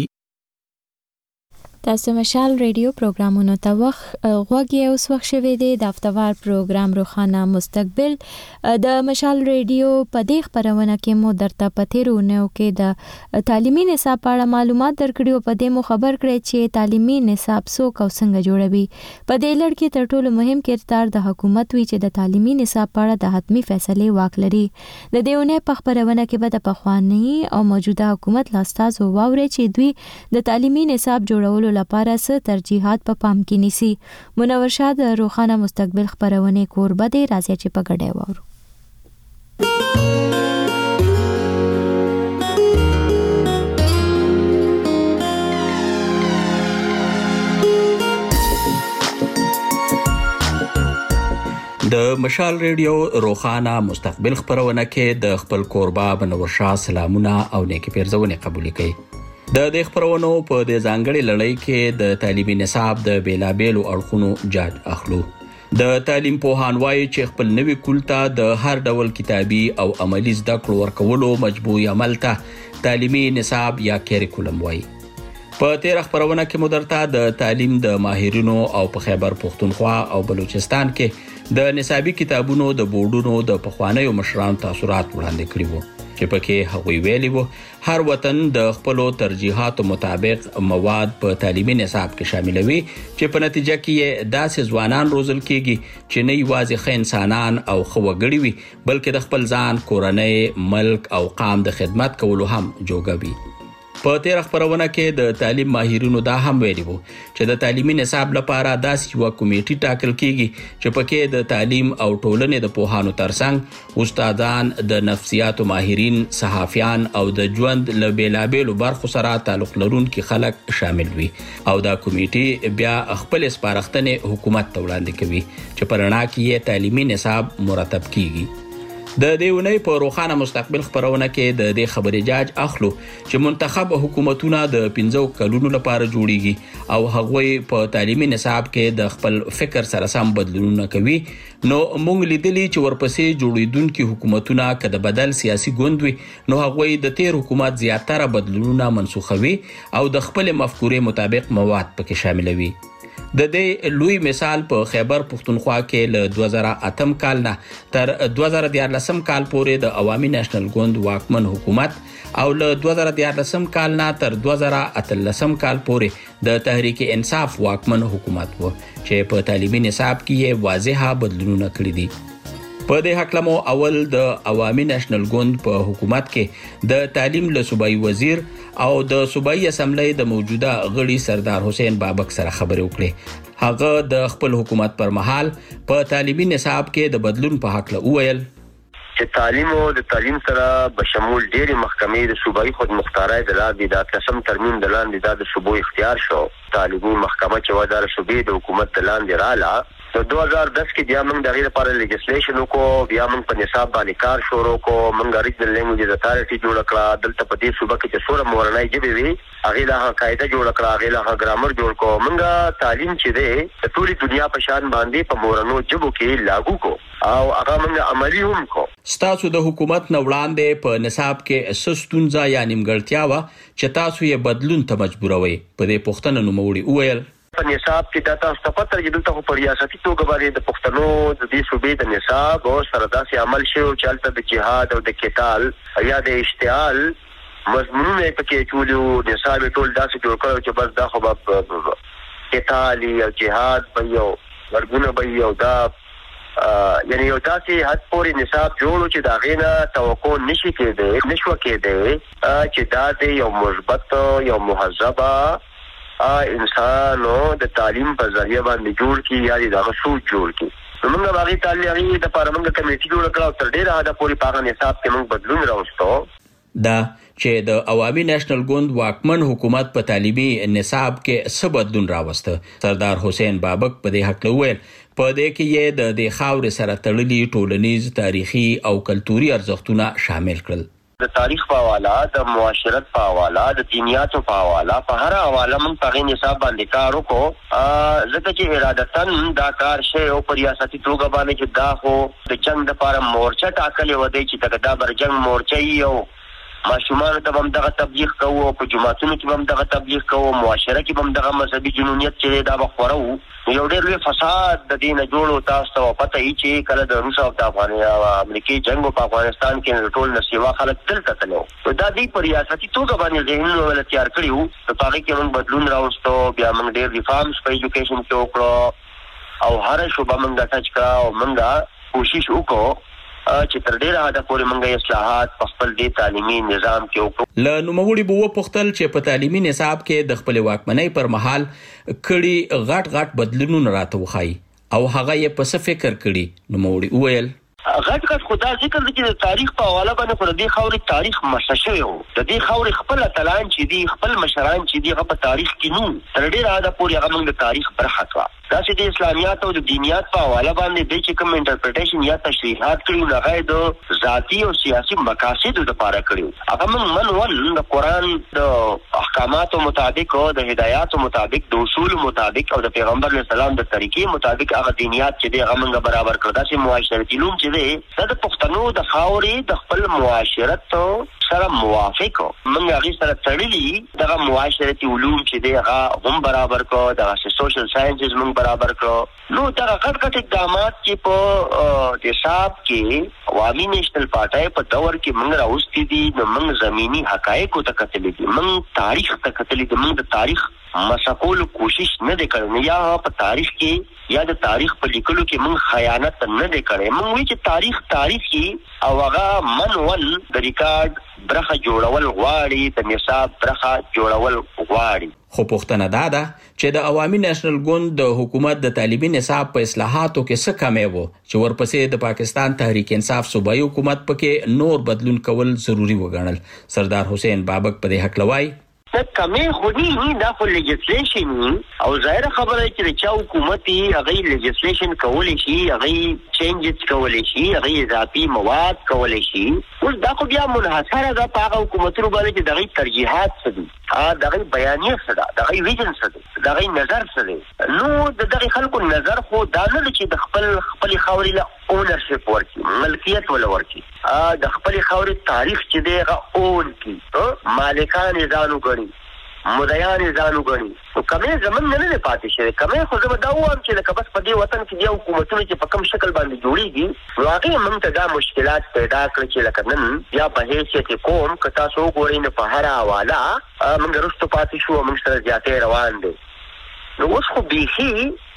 تاسو مشال ریډیو پروګرامونو ته وخت غوږی اوس وخت شوه دی د هفتوار پروګرام روخانه مستقبل د مشال ریډیو په دې خبرونه کې مو درته پتیرونه کې د تعلیمي نصاب په اړه معلومات درکړو. په دې مو خبر کړی چې تعلیمي نصاب څوک او څنګه جوړوي. په دې لړ کې تر ټولو مهم کردار د حکومت وی چې د تعلیمي نصاب په اړه د حتمی فیصله واک لري. د دېونه په خبرونه کې به د پخوانی او موجوده حکومت لاستاز واوري چې دوی د تعلیمي نصاب جوړولو لپاره څه ترجیحات په پام کې نیسي. منور شاه د روخانه مستقبل خبرونه کوربه دی، راځي چې په ګډه وورو. د مشال ریډیو روخانه مستقبل خبرونه کې د خپل کوربه منور شاه سلامونه او نیکی پیرزونه قبول کړي. د دې خبرونو په د ځانګړي لړۍ کې د تعلیمي نصاب د بیلابېلو اړخونو جاج اخلو. د تعلیم پوهان وایي چې خپل نوي کولتا د هر ډول کتابي او عملی زده کړو ورکولو مجبوري عمل ته تعلیمي نصاب یا کریکولم وایي. په تیر خبرونه کې مدرته د تعلیم د ماهرینو او په خیبر پختونخوا او بلوچستان کې د نصابي کتابونو د بورډونو د پخوانیو مشرانو تاثرات وړاندې کړي وو چې پکې هغوی ویلي وو هر وطن د خپل ترجیحاتو مطابق مواد په تعلیمي نصاب کې شاملوي چې په نتیجه کې داسې ځوانان روزل کیږي چې نه یوازې ښه انسانان او ښه وګړي وي بلکې د خپل ځان، کورنۍ، ملک او قام د خدمت کولو هم جوګه وي. په تیر خبرونه کې د تعلیم ماهرینو دا هم ویلي وو چې د تعلیمي نصاب لپاره داسې یو کمیټه ټاکل کیږي چې پکې د تعلیم او ټولنې د پوهانو ترڅنګ استادان، د نفسیاتو ماهرین، صحافیان او د ژوند له بیلابېلو برخو سره تعلق لرونکي خلک شامل وي او دا کمیټه بیا خپل سپارښتنې حکومت ته وړاندې کوي چې په رڼا کې یې تعلیمي نصاب مرتب کیږي. د دیونی په روخانه مستقبل خبرونه کې د دې خبرې جاج اخلو چې منتخب حکومتونه د پنځو کلونو لپاره جوړیږي او هغوی په تعلیمي نصاب کې د خپل فکر سره سم بدلونونه کوي. نو موږ لیدلی چې ورپسې جوړیدونکو حکومتونه که د بدل سیاسي ګوند وي نو هغوی د تیر حکومت زیاتره بدلونونه منسوخوي او د خپل مفکورې مطابق مواد پکې شاملوي. د دې لوی مثال په خیبر پښتونخوا کې له دوه زره اتم کال نه تر دوه زره دیارلسم کال پورې د عوامي نېشنل ګوند واکمن حکومت او له دوه زره دیارلسم کال نه تر دوه زره اتلسم کال پورې د تحریک انصاف واکمن حکومت و چې په تعلیمي نصاب کې یې واضحه بدلونونه کړي دي. په دې حق لمو اول د عوامي نېشنل ګوند په حکومت کې د تعلیم له صوبایي وزیر او د صوبایي اسمبلی د موجوده غړي سردار حسین بابک سره خبرې وکړې. هغه د خپل حکومت پر مهال په تعلیمي نصاب کې د بدلون په حق له وویل چې تعلیم او د تعلیم سره بشمول ډېری محکمې د صوبایي خودمختارۍ د لاندې د اتلسم ترمیم د لاندې د صوبو اختیار شو. تعلیمي محکمه چې وادار صوبې د حکومت د لاندې رااله په دوه هزار دس کې بیا موږ د هغې لپاره لیجسلیشن وکړو، بیا موږ په نصاب باندې کار شروع کړو، موږ ریجنل لینګویجز اتارټي جوړه کړه. دلته په دې صوبه کې چې څومره مورنۍ ژبې وي هغې له هغه قاعده جوړه کړه، هغې له هغه ګرامر جوړ کړو. موږ تعلیم چې دی د ټولې دنیا په شان باندې په مورنو ژبو کې لاګو کړو او هغه موږ عملي هم کړو. ستاسو د حکومت نه وړاندې په نصاب کې څه ستونزه یا نیمګړتیا وه چې تاسو یې بدلون ته مجبوروئ؟ په دې پوښتنه نوموړي وویل په نصاب کې دا تاسو ته پته چې دلته خو په ریاستي توګه باندې د پښتنو د دې صوبې د نصاب او سره داسې عمل شوی چې هلته د جهاد او د قتال یا د اشتعال مضمونونه یې پکې اچولي وو. نصاب یې ټول داسې جوړ کړی چې بس دا خو به قتال او جهاد به وي او مرګونه به وي او دا یعنی یو داسې حد پورې نصاب جوړ چې د هغې نه توقع نشي کېدی نشوه کېدی چې دا د یو مثبت یو مهذبه انسانو د تعلیم په ذریعه باندې جوړ کی یا د هغه سوچ جوړ کی. نو موږ باغی تعلیم د لپاره موږ کمیټي جوړ کړو او تر ډیره حده پورې په هغه نصاب کې موږ بدلون راوستو. دا چې د عوامي نېشنل ګوند واکمن حکومت په تعلیمي نصاب کې څه بدلون راوسته، سردار حسین بابک په دې حق وویل په دې کې یې د دې خاورې سره تړلي ټولنیز، تاریخي او کلتوري ارزښتونه شامل کړل. د تاریخ په حواله، د معاشرت په حواله، د دینیاتو په حواله، په هر حواله موږ په هغې نصاب باندې کار وکړو ځکه چې ارادتاً دا کار شوی او په ریاستي توګه باندې چې دا خو د جنګ دپاره مورچه ټاکلې وه دی چې دغه دا بر جنګ مورچه وي او ماشومانو ته به هم دغه تبلیغ کوو او په جوماتونو کې به هم دغه تبلیغ کوو، معاشره کې به هم دغه مذهبي جنونیت چې دی دا به خوره وو. یو ډېر لوی فساد د دې نه جوړ و. تاسو ته پته وي چې کله د روس او د امریکې جنګ په افغانستان کې ټول نه سیوا خلک دلته تللي وو. دا دوی په ریاستي توګه باندې ذهنونه ویله تیار کړي وو. په هغې کې موږ بدلون راوستو. بیا موږ ډېر ریفارمز په ایجوکیشن کې وکړو او هره شعبه موږ ټچ کړه او موږ کوشش وکړو چې تر ډیره حده پورې موږ اصلاحات په خپل دې تعلیمي نظام کې وکړو. له نوموړي به وپوښتل چې په تعلیمي نصاب کې د خپلې واکمنۍ پر مهال کړي غټ غټ بدلونونه راته وښایي او هغه یې په څه فکر کړي. نوموړي وویل غټ غټ خو دا ذکر دی چې د تاریخ په حواله باندې خو د دې خاورې تاریخ مشه شوی و. د دې خاورې خپل اتلان چې دي، خپل مشران چې دي، هغه په تاریخ کې نو تر ډیره حده پورې هغه موږ د تاریخ برخه کړه. دا چې د اسلامیات او د دینیات په حواله باندې دی چې کوم انټرپریټیشن یا تشریحات کړي نو هغه د ذاتي او سیاسي مقاصدو دپاره کړي. هغه موږ منول د قرآن د احکاماتو مطابق او د هدایاتو مطابق، د اصولو مطابق او د پیغمبر علیه السلام د طریقې مطابق هغه دینیات چې دی هغه موږ برابر کړه. داسې معاشرتي علوم چې دی دا د پښتنو د خاورې د خپل معاشرت سره موافق موږ هغې سره تړلي دغه معاشرتي علوم چې دی هغه هم برابر کړو، دغسې سوشل ساینسز موږ برابر کړو. نو دغه غټ غټ اقدامات چې په نصاب کې عوامي نیشنل پارټۍ په دور کې موږ راوستي دي نو موږ زمیني حقایقو ته کتلي دي، موږ تاریخ ته کتلي دي، موږ د تاریخ مسکولو کوشش نه دی کړی. یا په تاریخ کې یا د تاریخ په لیکلو کې موږ خیانت نه دی کړی. موږ وایي چې تاریخ تاریخي او هغه منول د ریکارډ برخه جوړول غواړي، د نصاب برخه جوړول غواړي. خو پوښتنه دا ده چې د عوامي نېشنل ګوند د حکومت د تعلیمي نصاب په اصلاحاتو کې څه کمی و چې ورپسې د پاکستان تحریک انصاف صوبایي حکومت پکې نور بدلون کول ضروري وګڼل. سردار حسین بابک په دې هکله وایي څه کمې خو نه دا خو لیجسلیشن او ظاهره خبره چې چا حکومت هغه لیجسلیشن کولی شي هغه چینجز کولی شي هغه اضافي مواد کولی شي اوس دا خو بیا منحصره ده په هغه حکومتونو باندې چې دغه ترجیحات څه دي دغه بیانیه څه ده دغه ویژن څه دی دغه نظر څه دی نو د دغه خلکو نظر خو دا نه چې د خپل خپل خاورې له اونرشپ ورکړي ملکیت ولا ورکړي د خپل خاورې تاریخ چې دی هغه اون کړي مالکان یې ځان وګڼي مدعیان یې ځان وګڼي نو کمې زمونږ نه نه پاتې شوی کمې خو زه به دا ووایم چې لکه بس په دې وطن کې بیا حکومتونه چې په کوم شکل باندې جوړېږي نو هغې موږ ته دا مشکلات پیدا کړي چې لکه نن بیا په حیثیت قوم که تاسو وګورئ نو په هره حواله موږ وروسته پاتې شو موږ سره زیاتې روان دی نو اوس خو بیخي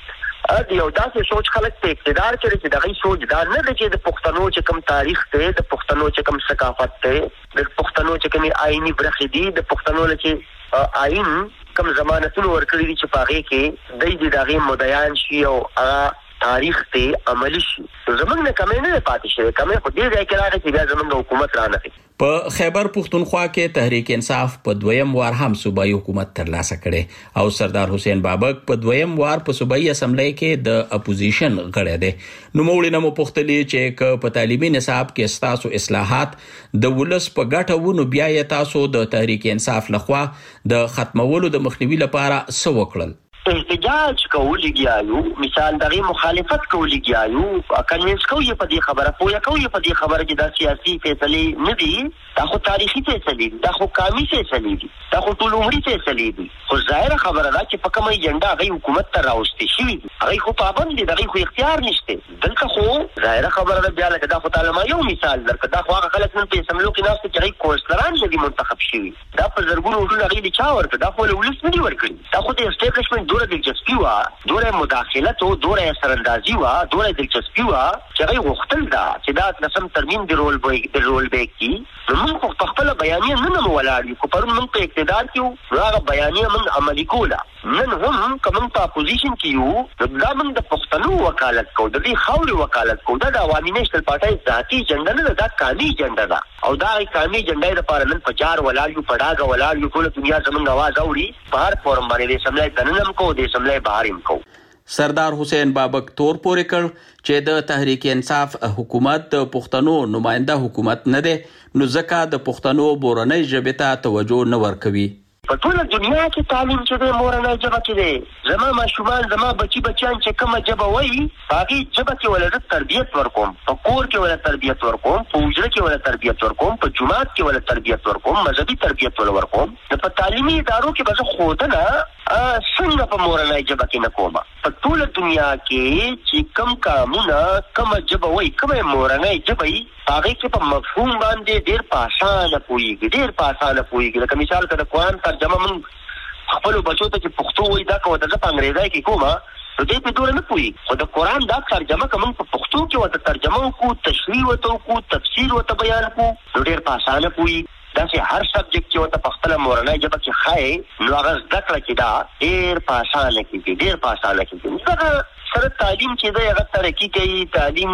د یو داسې سوچ خلک په اقتدار کې چې دغه سوچ دا نه دی چې د پښتنو چې کوم تاریخ دی د پښتنو چې کوم ثقافت دی د پښتنو چې کوم آئینی برخې دي د پښتنو چې آئین کوم ضمانتونه ورکړي دي چې په هغې کې دی د هغې مدعیان شي او هغه تاریخ ته عملی شي زمونږ نه کمې نه پاتې شوی کمې خو دې ځای کې راغی چې بیا زمونږ حکومت رانغی په خیبر پختونخوا کې تحریک انصاف په دویم وار هم صوبایي حکومت ترلاسه کړي او سردار حسین بابک په دویم وار په صوبایي اسمبلی کې د اپوزیشن غړی دی نوموړي نه مو پوښتلې چې که په تعلیمي نصاب کې ستاسو اصلاحات د ولس په ګټه وو نو بیا یې تاسو د تحریک انصاف لخوا د ختمولو د مخنیوي لپاره څه وکړل احتجاج کولی گیایو مثال دغه مخالفت کولی گیایو کنوینس کوي په دې خبره پوهه کوي په دې خبره چې دا سیاسي فیصله نه دي دا خو تاریخي فیصله دي دا خو قومي فیصله دي دا خو ټول عمري فیصله دي خو ظاهره خبره ده چې په کومه ایجنډا غي حکومت ته راوستي شي هغه خو پابند دي دغه خو اختیار نشته دلته خو ظاهره خبره ده بیا لکه دا خو تعالی ما یو مثال درکړه دا خو هغه خلک نن په سملو کې ناست چې هغه کونسلران دي منتخب شي دا په زرګونو ټول هغه دي چا ورته دا خو ولس نه دي ورکړي دا خو د اسټابلیشمنت دوره دلچسپي وا دوره مداخلت او دوره سرندازي وا دوره دلچسپي وا چې هغه وختل دا چې دا نسم ترمیم دی رول بوي د رول بیک کی موږ په خپل بیانیه نه نو ولاړ یو پر موږ په اقتدار کې هغه بیانیه موږ عملي کوله نن هم کوم په اپوزیشن کې یو دا موږ د پښتنو وکالت کو د دې خاوري وکالت کو دا د عوامي نېشنل پارټي ذاتي جنډا نه دا کامي جنډا ده او دا کامي جنډا لپاره نن په چار ولاړ یو پډاګه ولاړ یو ټول دنیا زموږ आवाज اوري بهر فورم باندې سملای دننم کو د سملای بهارم کو سردار حسین بابک تور پورې کړ چې د تحریک انصاف حکومت د پښتنو نماینده حکومت نه دی نو ځکه د پښتنو بورنۍ ژبې ته توجه نه ورکوي په ټول دنیا کې تعلیم چې د مورنۍ ژبه کې دی زما ماشومان زما بچي بچیان چې کومه ژبه وایي هغې ژبه کې ولې تربیت ورکوم په کور کې ولې تربیت ورکوم په حجره کې ولې تربیت ورکوم په جومات کې ولې تربیت ورکوم مذهبي تربیت ولې ورکوم نو په تعلیمي ادارو کې به زه ښودنه څنګه په مورنۍ ژبه کې نه کومه په ټول دنیا کې چې کوم قانونه کومه ژبه وایي کومه مورنۍ ژبه وي هغې کې په مفهوم باندې ډېر په اسانه پوهېږي ډېر په اسانه پوهېږي لکه مثال که د قرآن ترجمه موږ خپلو بچو ته چې پښتو وایي دا که ورته زه په انګریزۍ کې کومه نو دې په دوره نه پوهېږي خو د قرآن دا ترجمه که موږ په پښتو کې ورته ترجمه وکړو تشریح ورته وکړو تفسیر ورته بیان کړو نو ډېر په اسانه پوهېږي داسې هر سبجیکټ چې ورته په خپله مورنۍ ژبه کې ښایې نو هغه زده کړه چې دا ډېر په اسانه کېږي ډېر په اسانه کېږي دغه سره تعلیم چې دی هغه ترقي کوي تعلیم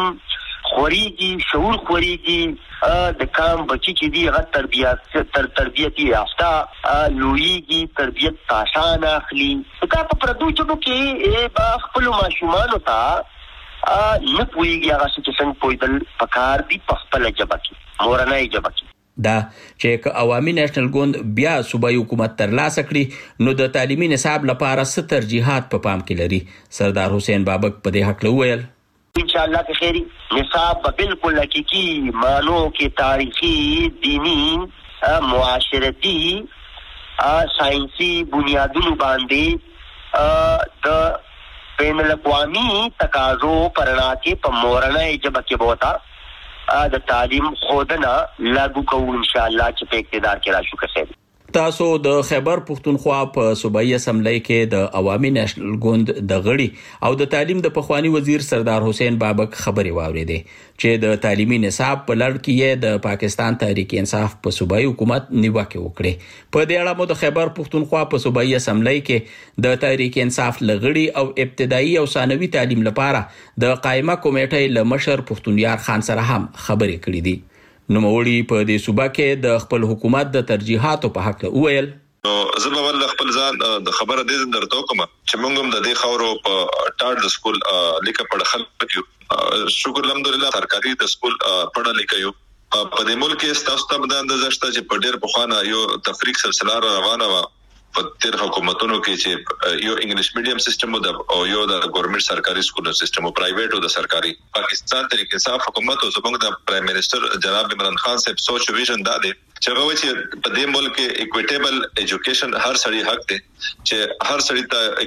خوريږي شعور خوريږي د کام بچی چې دی هغه تربیت تر تربیتی یافته لویږي تربیت آسان اخلي دا په پردو ژبو کې با خپل ماشومان ته نه پوهېږي هغه چې څنګه پوهېدل پکار دي په خپله ژبه کې مورنۍ ژبه کې دا چې که عوامي نېشنل ګوند بیا صوبایي حکومت ترلاسه کړي نو د تعلیمي نصاب لپاره څه ترجیحات په پام کې لري سردار حسین بابک په دې هکله وویل انشاءاللہ کے خیری نصاب بالکل حقیقی معنوں کے تاریخی دینی معاشرتی سائنسی بنیادونو باندې د بین الاقوامی تقاضو پرنا کې په مورنۍ ژبه کې بوتا د تعلیم خودنه لاګو کوو انشاءالله چې په اقتدار کې راشو کسې تاسو د خیبر پختونخوا په صوبایي اسمبلی کې د عوامي نېشنل ګوند د غړي او د تعلیم د پخوانی وزیر سردار حسین بابک خبرې واورېدې چې د تعلیمي نصاب په لړ کې د پاکستان تحریک انصاف په صوبایي حکومت نیوکه وکړه په دې اړه مو د خیبر پختونخوا په صوبایي اسمبلی کې د تحریک انصاف لغړي او ابتدایي او ثانوي تعلیم لپاره د قائمه کمیټې له مشر پختونیار خان سره هم خبرې کړې دي نوموړي په دې صوبه کې د خپل حکومت د ترجیحاتو په حق وویل نو زه به ول خپل ځان د خبره دې درته کوم چې موږ هم د دې خاورو په ټاډ سکول لیکه پړ خلک یو شکر الحمدلله سرکاري د سکول پړ لیکه یو په دې ملک کې تاسو ته د اندازه چې په ډېر پخوانه یو تفریق سلسله روانه و په تیر حکومتونو کې چې یو انګلیش میډیم سیستم او یو د ګورنمنت سرکاري سکول سیستم او پرایویټ او د سرکاري پاکستان طریقې صاف حکومت او زموږ د پرایم منسٹر جناب عمران خان صاحب سوچ ویژن دا دی چې هغه چې په دې ملک کې ایکویټیبل ایجوکیشن هر سړی حق دی چې هر سړی ته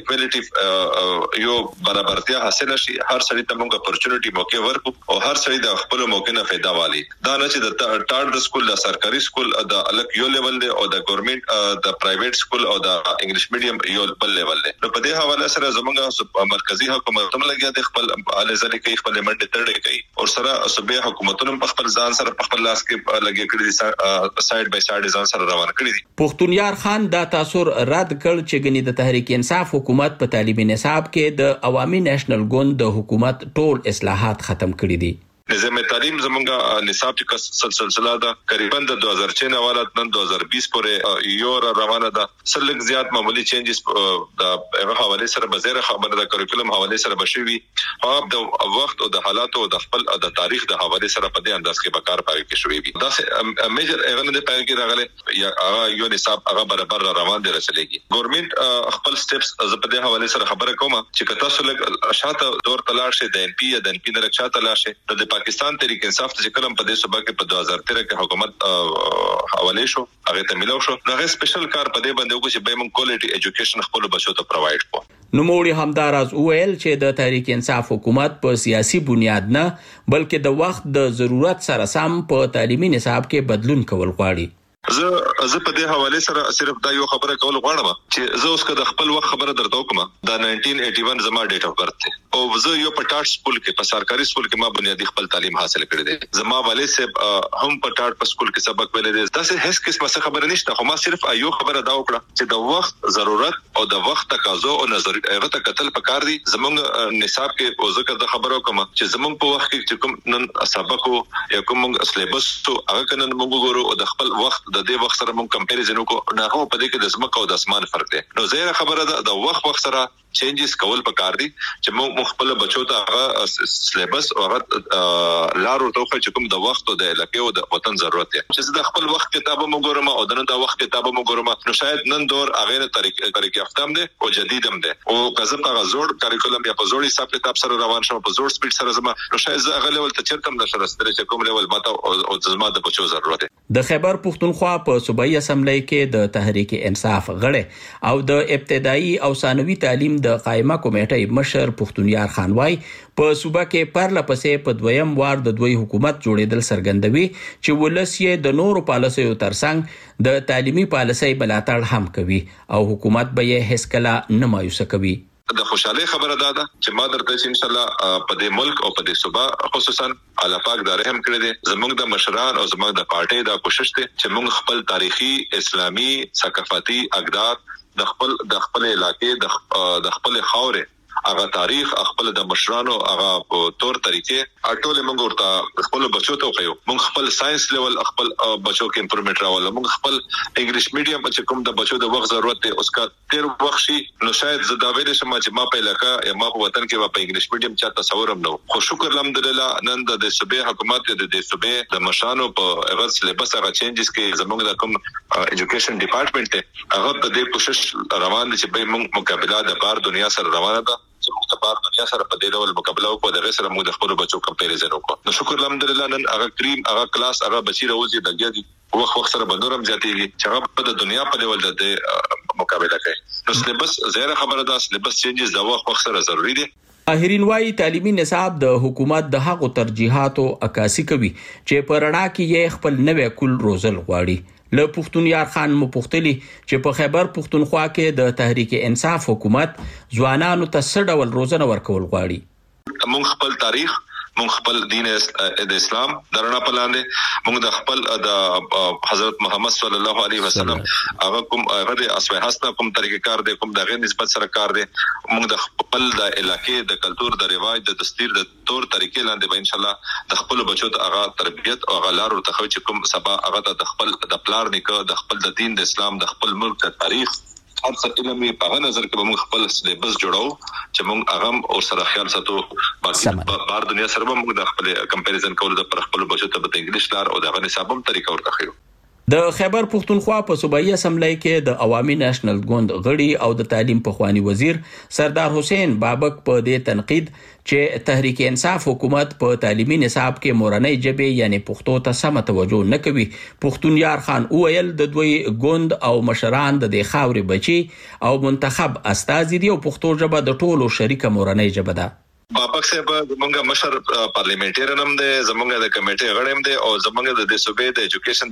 ایکوالټي یو برابرتیا حاصل شي هر سړی ته موږ اپورچونټي موقع ورکو او هر سړی د خپل موقع نه فائدہ والی دا نه چې د ټاډ سکول د سرکاري سکول د الګ یو لیول دی او د ګورنمنت د پرایویټ سکول او د انګلیش میډیم یو بل لیول دی نو په دې حواله سره زموږ مرکزی حکومت هم لګیا د خپل اعلی ځل کې خپل منډه تړلې کوي او سره صوبې حکومتونو په خپل ځان سره په خپل لاس کې لګیا کړی دي سایډ بای سایډ ځان سره روان کړی دي. پښتونیار خان دا تاثر رد کړ چې غنی د تحریک انصاف حکومت په تعلیمي نصاب کې د عوامي نېشنل ګوند د حکومت ټول اصلاحات ختم کړی دي. نظام تعلیم زمونږه نصاب چې سلسله ده تقریبا د دو هزار چھ حواله نن دو هزار بیس پورې یو روانه ده سلګ زیات معمولی چینجز د هغه حواله سره بزیره خبره د کریکولم حواله سره بشوي او د وخت او د حالات او د خپل د تاریخ د حواله سره په دې انداز کې به کار پاره کې شوی وي دا میجر ایغه نه پاره کې راغله یا هغه یو نصاب هغه برابر روان دي رسلېږي ګورنمنت خپل سټیپس ز په دې حواله سره خبره کوم چې کته سلګ شاته دور تلاش د ان پی د ان پی نه رچا تلاش د پاکستان طریق انصاف چې کلم په دې صوبه کې په دو هزار تیرہ کې حکومت حواله شو هغه ته ملو شو هغه سپیشل کار په دې باندې وکړي چې به موږ کوالټي ایجوکیشن خپل بچو ته پرووایډ کړو. نو موري همداراز ویل چې د تحریک انصاف حکومت په سیاسي بنیاد نه بلکې د وخت د ضرورت سره سم په تعلیمي نصاب کې بدلون کول غواړي. زه زه په دې حواله سره صرف دا یو خبره کول غواړم چې زه اوس که د خپل وخت خبره درته کوم دا نائنټین ایټي ون زما ډیټ اف برث دی او زه یو په ټاټ سکول کې په سرکاري سکول کې ما بنیادی خپل تعلیم حاصل کړی دی زما والد صاحب هم په ټاټ په سکول کې سبق ویل دي دا څه هیڅ قسمه څه خبره نشته خو ما صرف یو خبره دا وکړه چې د وخت ضرورت او د وخت تقاضا او نظر هغه ته قتل پکار دي زمونږ نصاب کې او ذکر د خبرو کوم چې زمونږ په وخت کې کوم نن سبق او یا کوم سلیبس هغه کنه موږ ګورو او د خپل وخت د دې وخت سره موږ کمپیریزن وکړو نه هو په دې کې د زمکه او د اسمان فرق دی نو زه خبره ده د وخت وخت سره چینجز کول پکار دي چې موږ خپل بچو ته هغه سلیبس او هغه لارو ته چې کوم د وخت او د علاقې او د وطن ضرورت دی چې د خپل وخت کتابه موږ ګورم او د نن د وخت کتابه موږ ګورم نو شاید نن دور هغه طریقې طریقې افتام دي او جدید هم دي او کزه په غزور کریکولم یا په زوړی حساب کتاب سره روان شوم په زوړ سپیډ سره زما نو شاید زه هغه لیول ته چرته نشه رسېدل چې کوم لیول ماته او زما د بچو ضرورت دی. د خیبر پښتونخوا په صوبایي اسمبلی کې د تحریک انصاف غړي او د ابتدایي او ثانوي تعلیم د قائمه کمیټې مشر پښتونیار خان وای په صوبه کې پرله پسې په دویم وار د دوی حکومت جوړېدل څرګندوي چې ولس یې د نورو پالیسیو ترڅنګ د تعلیمي پالیسۍ ملاتړ هم کوي او حکومت به یې هیڅ کله نه مایوسه کوي. د خوشاله خبره ده چې ما درته ان شاء الله په دې ملک او په دې صوبه خصوصا الله پاک دا رحم کړی دی زموږ د مشران او زموږ د پارټي دا کوشش دی چې موږ خپل تاریخي اسلامي ثقافتي اقدار د خپل د خپل علاقې د خپل خاورې هغه تاریخ خپل د مشرانو هغه په تور طریقې ټول موږ ورته خپل بچو ته خو موږ خپل ساينس لیول خپل بچو کې امپروومنت راول موږ خپل انګلیش میډیم په کوم د بچو د وخت ضرورت دی اوس کا تیر وخت شي نو شاید زدا ویل شم چې ما په علاقہ یا ما په وطن کې په انګلیش میډیم چا تصور هم نو خو شکر الحمدلله نن د صوبې حکومت د دې صوبې د مشرانو په هغه سلیبس هغه چینجز کې زموږ د کوم ایجوکیشن ډپارټمنټ ته هغه په دې کوشش روان دي چې به موږ مقابله د بار دنیا سره روانه ده چې موږ د بار دنیا سره په دې ډول مقابله وکړو د غیر سره موږ د خپل بچو کمپیریزن وکړو نو شکر الحمدلله نن هغه کریم هغه کلاس هغه بچی راوځي دغه دي وخت وخت سره بندورم زیاتېږي چې هغه په دنیا په لیول د مقابله کوي نو سلیبس زیره خبره ده سلیبس چینجز د وخت وخت سره ضروری دي. ماهرین وايي تعلیمي نصاب د حکومت د هغو ترجیحاتو عکاسي کوي چې په رڼا کې یې خپل نوې کول روزل غواړي. له پښتونیار خان مو پوښتلی چې په خیبر پښتونخوا کې د تحریک انصاف حکومت ځوانانو ته څه ډول روزنه ورکول غواړي. موږ خپل تاریخ مونږ خپل دین د اسلام درنا پلاندې مونږ د خپل د حضرت محمد صلی الله علیه وسلم هغه کوم هغه د اسوه حسنه کوم طریقې کار دی کوم دغه نسبت سره کار دی مونږ د خپل د علاقې د کلچر د رواج د دستور د تور طریقې لاندې به ان شاء الله د خپل بچو ته هغه تربیت او هغه لار ورته خو چې کوم سبا هغه د خپل د پلار نیکه د خپل د دین د اسلام د خپل ملک د تاریخ هر څه علم په هغه نظر کې موږ خپل سلیبس جوړو چې موږ هغه او سره خیال ساتو باقي بار دنیا سره موږ د خپل کمپیریزن کول د پر خپل بچو ته په انګلیش لار او د غني صاحبم طریقه ورته خو د خیبر پختونخوا په صوبایي اسمبلی کې د عوامي نېشنل ګوند غړي او د تعلیم پخوانی وزیر سردار حسین بابک په دې تنقید چې تحریک انصاف حکومت په تعلیمي نصاب کې مورنۍ ژبه یعنی پښتو ته سم توجه نه کوي. پختون یار خان اویل د دوی ګوند او مشران د خاورې بچي او منتخب استازي دي او پښتو ژبه د ټولو شریکه مورنۍ ژبه ده. بابک صاحب زمونږ مشر پارلیمنټریان هم دی زمونږ د کمیټې غړی هم دی او زمونږ د صوبې د ایجوکیشن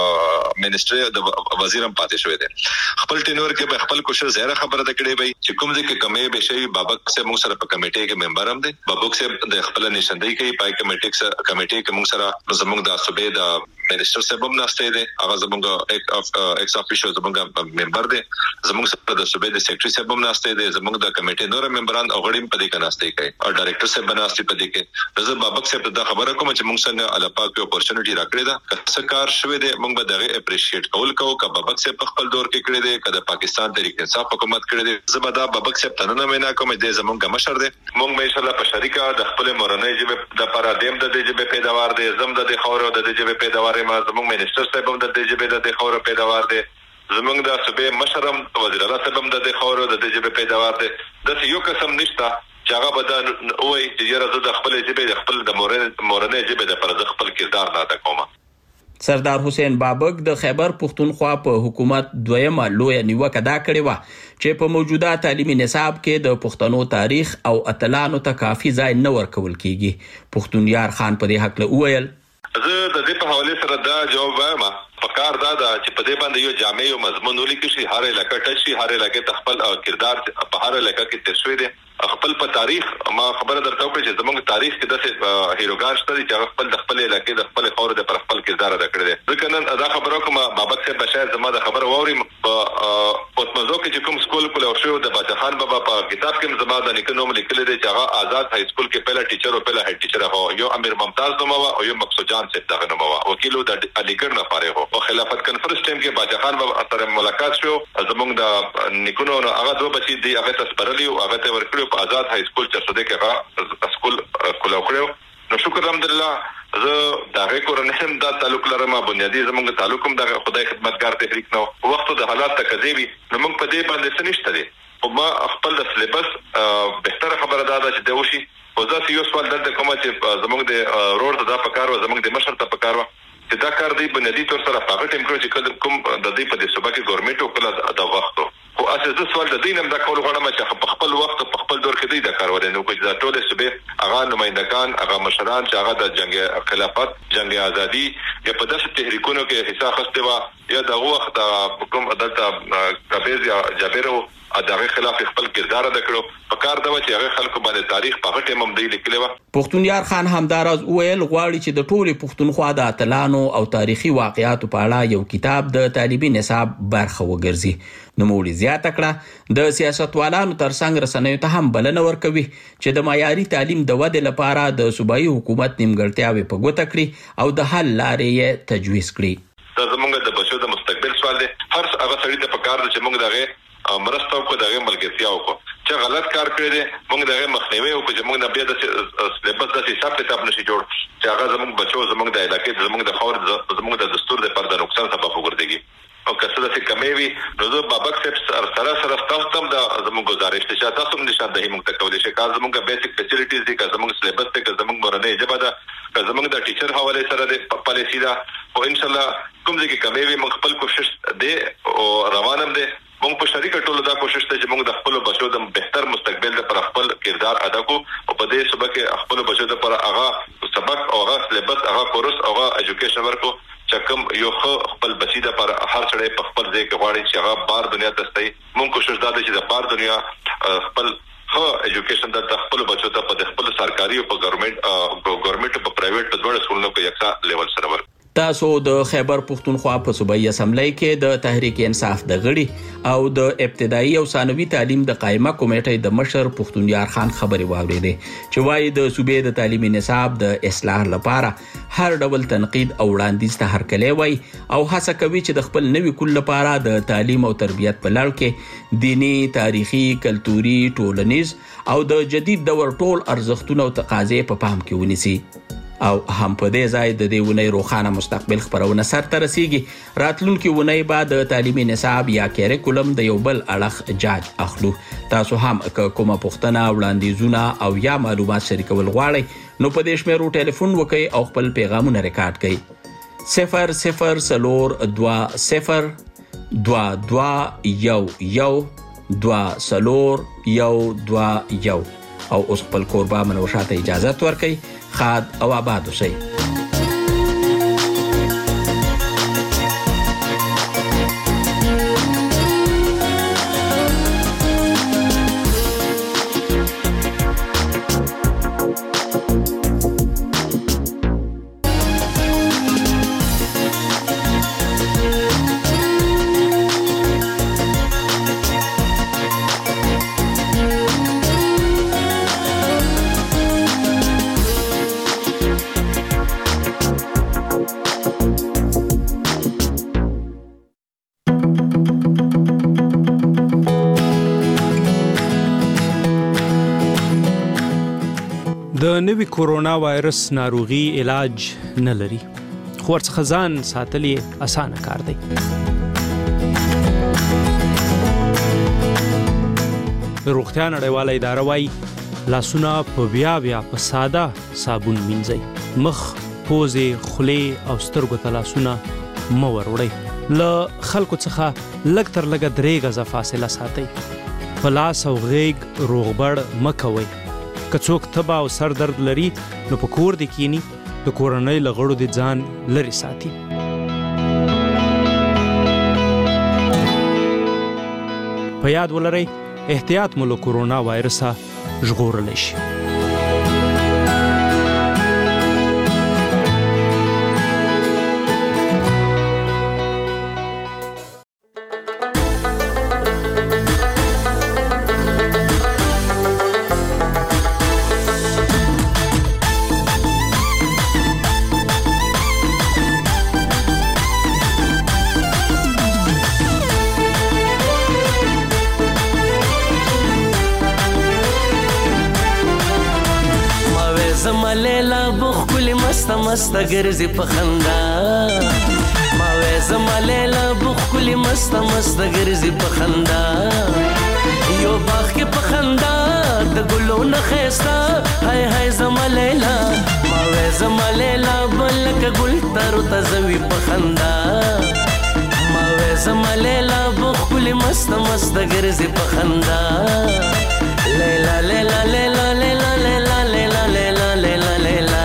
د منیسټري د وزیر هم پاتې شوی دی. خپل ټینور کې به خپل کوشش زیاته خبره ده کړې وي چې کوم ځکه کمې به شي بابک صاحب موږ سره په کمیټې کې ممبر هم دی. بابک صاحب د خپل نشاندهي کوي پای کمیټې سره کمیټې کې موږ سره زمونږ د صوبې د منیسټر صاحب هم ناشته دي هغه زمونږ ایکس افیشل زمونږ ممبر دی. زمونږ سره د صوبې د سیکریټري صاحب هم ناشته دي زمونږ د کمیټې نور ممبران او غړي په دې کې ناشته کوي او ډایریکټر صاحب بناستی په دې کې زه بابک صاحب ته خبره کوم چې موږ څنګه الله پاک په اپورچونټی راکړی دا څه کار شوی دی موږ به دغه اپریشیټ کول کوو چې بابک صاحب په خپل دور کې کړی دی کله پاکستان تحریک انصاف حکومت کړی دی زه به دا بابک صاحب ته نه مینا کوم چې زمونږ مشر دی موږ به ان شاء الله په شریکه د خپل مورنۍ ژبه د پاره دیم د دې ژبه پیداوار دی زم د دې خاور د دې ژبه پیداوار ما زمونږ منیسټر صاحب هم د دې ژبه د دې خاور پیداوار دی زمونږ د صوبې مشرم وزیر اعلی صاحب هم د دې خاور د دې ژبه پیداوار دی د یو قسم نشته چې هغه بدل وای چې یره د خپل ژبه د خپل د مورنۍ ژبه د پر خپل کردار نه ادا کوم. سردار حسین بابک د خیبر پختونخوا په حکومت دویمه لوی نیوکه دا کړې و چې په موجوده تعلیمي نصاب کې د پښتنو تاریخ او اتلانو ته کافي ځای نه ورکول کیږي. پختون یار خان په دې حق له وویل زه د دې په حواله سره دا جواب وایم پکار دا دا چې په دې باندې یو جامع او مضمون ولیکي شي هر علاقې ته شي هر علاقې ته خپل کردار په هر علاقې کې تشوي دي خپل په تاریخ ما خبره درته وکړه چې زموږ تاریخ کې د هیروګان شته چې خپل د خپل علاقې د خپل خور د پر خپل کردار ادا کړی دی. ځکه نن دا خبره کوم بابک صاحب بشایر زما د خبره ووري په اوتمزو کې چې کوم سکول کول او شو د باچا خان بابا په کتاب کې زما د لیکنو لیکل دي چې هغه آزاد های سکول کې پهلا ټیچر او پهلا هډ ټیچر هو یو امیر ممتاز نوم او یو مقصود جان صاحب دغه نوم او وکیلو د علیګړ نه فارغ او خلافت کنفرنس ټیم کې باچا خان بابا سره ملاقات شو زموږ د نیکونو هغه دوه بچی دي هغه تسپرلی او هغه ته ورکړو په آزاد های سکول چې څه دې کې سکول کولاو کړو نو شکر الحمدلله زه دغه کورنۍ هم د تعلق لرم بنیادی زموږ تعلق هم د خدای خدمتګار تحریک نو وخت د حالات تکذیبی نو موږ په دې باندې سنشته دي او ما خپل د سلیبس بهتره خبره ده چې د وشي او ځکه یو سوال درته کوم چې زموږ د روډ ته د پکار و زموږ د مشر ته پکار و چې دا کار دی بنیادی تور سره هغه ټیم کړو چې کوم د دې په دې صوبه کې ګورنمنت او کله د وخت خو اساسي سوال د دینم د کول غواړم چې په خپل وخت په خپل دور کې دی د کار ورنه کوم چې ټول صوبې هغه نمائندگان هغه مشران چې هغه د جنگ خلافت جنگ ازادي یا په داسې تحریکونو کې حصہ اخیسته و یا د وخت کوم عدالت کبیز یا جابرو دغه خلاف خپل کردار ادا کړو په کار دا چې هغه خلکو باندې تاریخ په غټه هم دی لیکلی و. پختون یار خان همداراز ویل غواړي چې د ټولي پختونخوا د اتلانو او تاریخي واقعیاتو په اړه یو کتاب د تعلیمي نصاب برخه وګرځي. نو موږ زیاته کړه د سیاستوالانو ترڅنګ رسنیو ته هم بلنه ورکوي چې د معیاري تعلیم د ودې لپاره د صوبایي حکومت نیمګړتیاوې په ګوته کړي او د حل لارې یې تجویز کړي. دا زموږ د بچو د مستقبل سوال دی. هر هغه سړی ته پکار دی چې موږ دغه مرسته کو دغه ملګرتیا وکړو چې غلط کار کړی دی موږ دغه مخنیوي وکړو چې موږ نه بیا د سلیبس د حساب کتاب نشي جوړ چې هغه زموږ بچو زموږ د علاقې زموږ د خور زموږ د دستور د پر د نقصان سبب وګرځي او کله چې کمې وي نو زه بابک صاحب سره سره تاسو ته د زموږ گزارش ته تاسو هم نشاندهي موږ ته کولای شئ چې زموږ بیسیک فیسیلیټیز دي که زموږ سلیبس ته که زموږ مورنۍ ژبه ده که زموږ د ټیچر حواله سره د پالیسی ده او ان شاء الله کوم ځای کې کمې وي موږ خپل کوشش دی او روانم دی موږ په شریکه ټولو دا کوشش ته چې موږ د خپل بچو د بهتر مستقبل لپاره خپل کردار ادا کوو او په دې سبا کې خپل بچو لپاره هغه سبق او هغه سلیبس هغه کورس او هغه ایجوکیشن ورکو چې کوم یو خپل بچی د پر هر څړې په خپل ځای کې غواړي چې هغه بار دنیا ته ستای موږ کوشش دا چې د بار دنیا خپل ها ایجوکیشن د خپل بچو ته په خپل سرکاري او په ګورنمنت په ګورنمنت په پرایویټ په ډول سکولونو کې یکسا لیول سره ورک. تاسو د خیبر پختونخوا په صوبایي اسمبلی کې د تحریک انصاف د غړي او د ابتدایي او ثانوي تعلیم د قائمه کمیټې د مشر پختونیار خان خبرې واوریدې چې وايي د صوبې د تعلیمي نصاب د اصلاح لپاره هر ډول تنقید او وړاندیز ته هرکلی وای او هڅه کوي چې د خپل نوي کل لپاره د تعلیم او تربیت په لړ کې دینی، تاریخي، کلتوري، ټولنیز او د جدید دور ټول ارزښتونه او تقاضې په پام کې ونیسي. او هم په دې ځای د دې ونې روخانه مستقبل خبرونه سر ته رسیږي. راتلونکي ونې بعد د تعلیمي نصاب یا کریکولم د یو بل اړخ جاج اخلو. تاسو هم کومه پوښتنه، وړاندیزونه او یا معلومات شریکول غواړئ نو په دې شمیرو ټلیفون وکړئ او خپل پیغامونه ریکارډ کړئ. صفر صفر سلور دوا صفر دوا دوا یو یو دوا سلور یو دوا یو. او اوس خپل کوربه منوشاته اجازه ورکړئ. خاد او آباد اوسئ. د نوي کورونا وایرس ناروغي علاج نه لري، خو ورڅخه ځان ساتل یې اسانه کار دی. د روغتیا نړیواله اداره وایي لاسونه په بیا بیا په ساده صابون مینځئ. مخ، پوزې، خولې او سترګو ته لاسونه مه وروړئ. له خلکو څخه لږ تر لږه درې غزه فاصله ساتئ. په لاس او غیږ روغبړ مه کوئ. که څوک تبه او سر درد لري نو په کور دې کینی، د کورنۍ له غړو دې ځان لرې ساتي. په یاد ولرئ احتیاط مو له کورونا وایرسه ژغورلی شي. مست ګرځي په خندا، ما وې زما لیلا بخلی مست مست ګرځي په خندا. یو باغ کې په خندا د ګلو نه خستا، هاي هاي زما لیلا، ما وې زما لیلا بلک ګل تر تزوي په خندا. ما وې زما لیلا بخلی مست مست ګرځي په خندا. لیلا لیلا لیلا لیلا لیلا لیلا لیلا لیلا لیلا.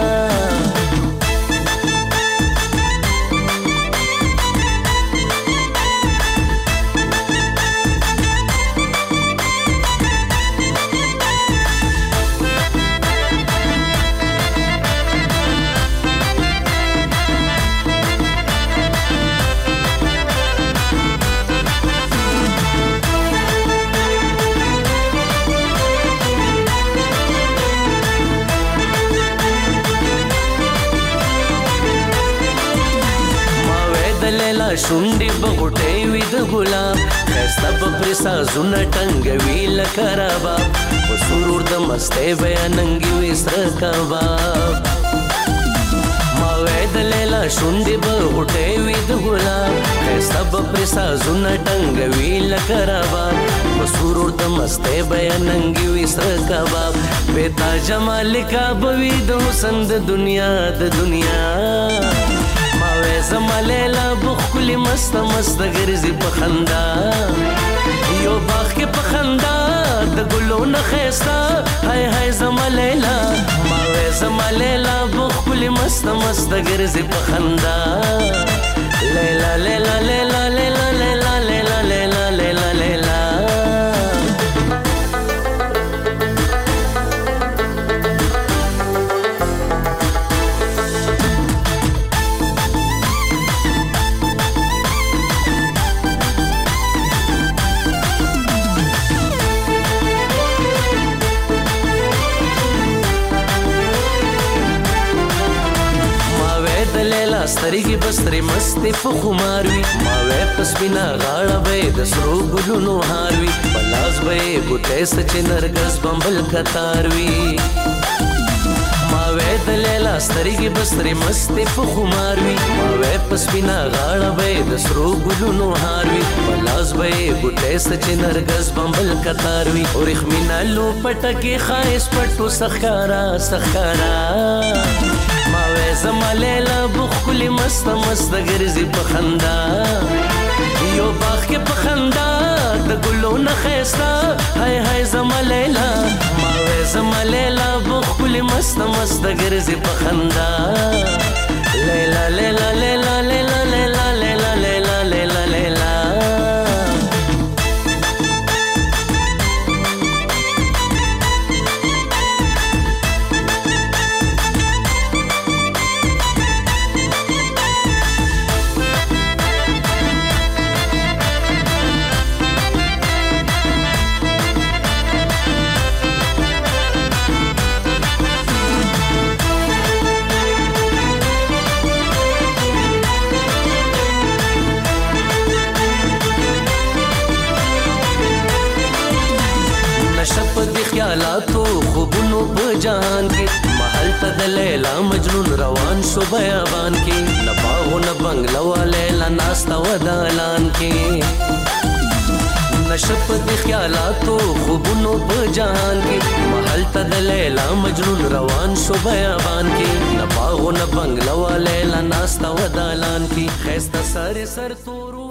شونډې بغوټې وي د ګلاب، ښایسته به پرې سازونه ټنګوي لکه رباب، په سرور د مستۍ بیا ننګې وي سره کباب. ما وې د لیلا شونډې بغوټې وي د ګلاب، ښایسته به پرې سازونه ټنګوي لکه رباب، په سرور د مستۍ بیا ننګې وي سره کباب. بې تا جمال کا به وي د حسن د دنیا د دنیا. زما لیلا بخلی مست مست ګرځي په خندا، یو باغ کې په خندا د ګلو نه خستا، هاي هاي زما لیلا، ما وې زما لیلا بخلی مست مست ګرځي په خندا. لیلا لیلا لیلا لیلا لیلا لیلا لیلا لیلا لیلا. سترګې بسترې مستې په خمار وي ما وې پسپینا غاړه به د سرو ګلونو هار وي په لاس به یې ګوتې سچې نرګس بمبل کتار وي ما وې د لیلا سترګې بسترې مستې په خمار وي ما وې پسپینا غاړه به د سرو ګلونو هار وي په لاس به یې ګوتې سچې نرګس بمبل کتار وي اورخمینا لو پټکې خایس پټو سخکارا سخکارا ما وې زما لیلا بخلی مست مست ګرځي په خندا یو باغ کې په خندا د ګلو نه خيستا هاي هاي زما لیلا ما وې زما لیلا بخلی مست مست ګرځي په خندا لیلا لیلا لیلا لیلا لیلا لیلا لیلا لیلا لیلا نشپ دی خیالاتو خوبونو په جهان کې محل ته د لیلا مجنون روان شو بیابان کې نه باغو نه بنگلو لیلا ناستا ودالان کې نشپ دی خیالاتو خوبونو په جهان کې محل ته د لیلا مجنون روان شو بیابان کې نه باغو نه بنگلو لیلا ناستا ودالان کې خسته سر سر تورو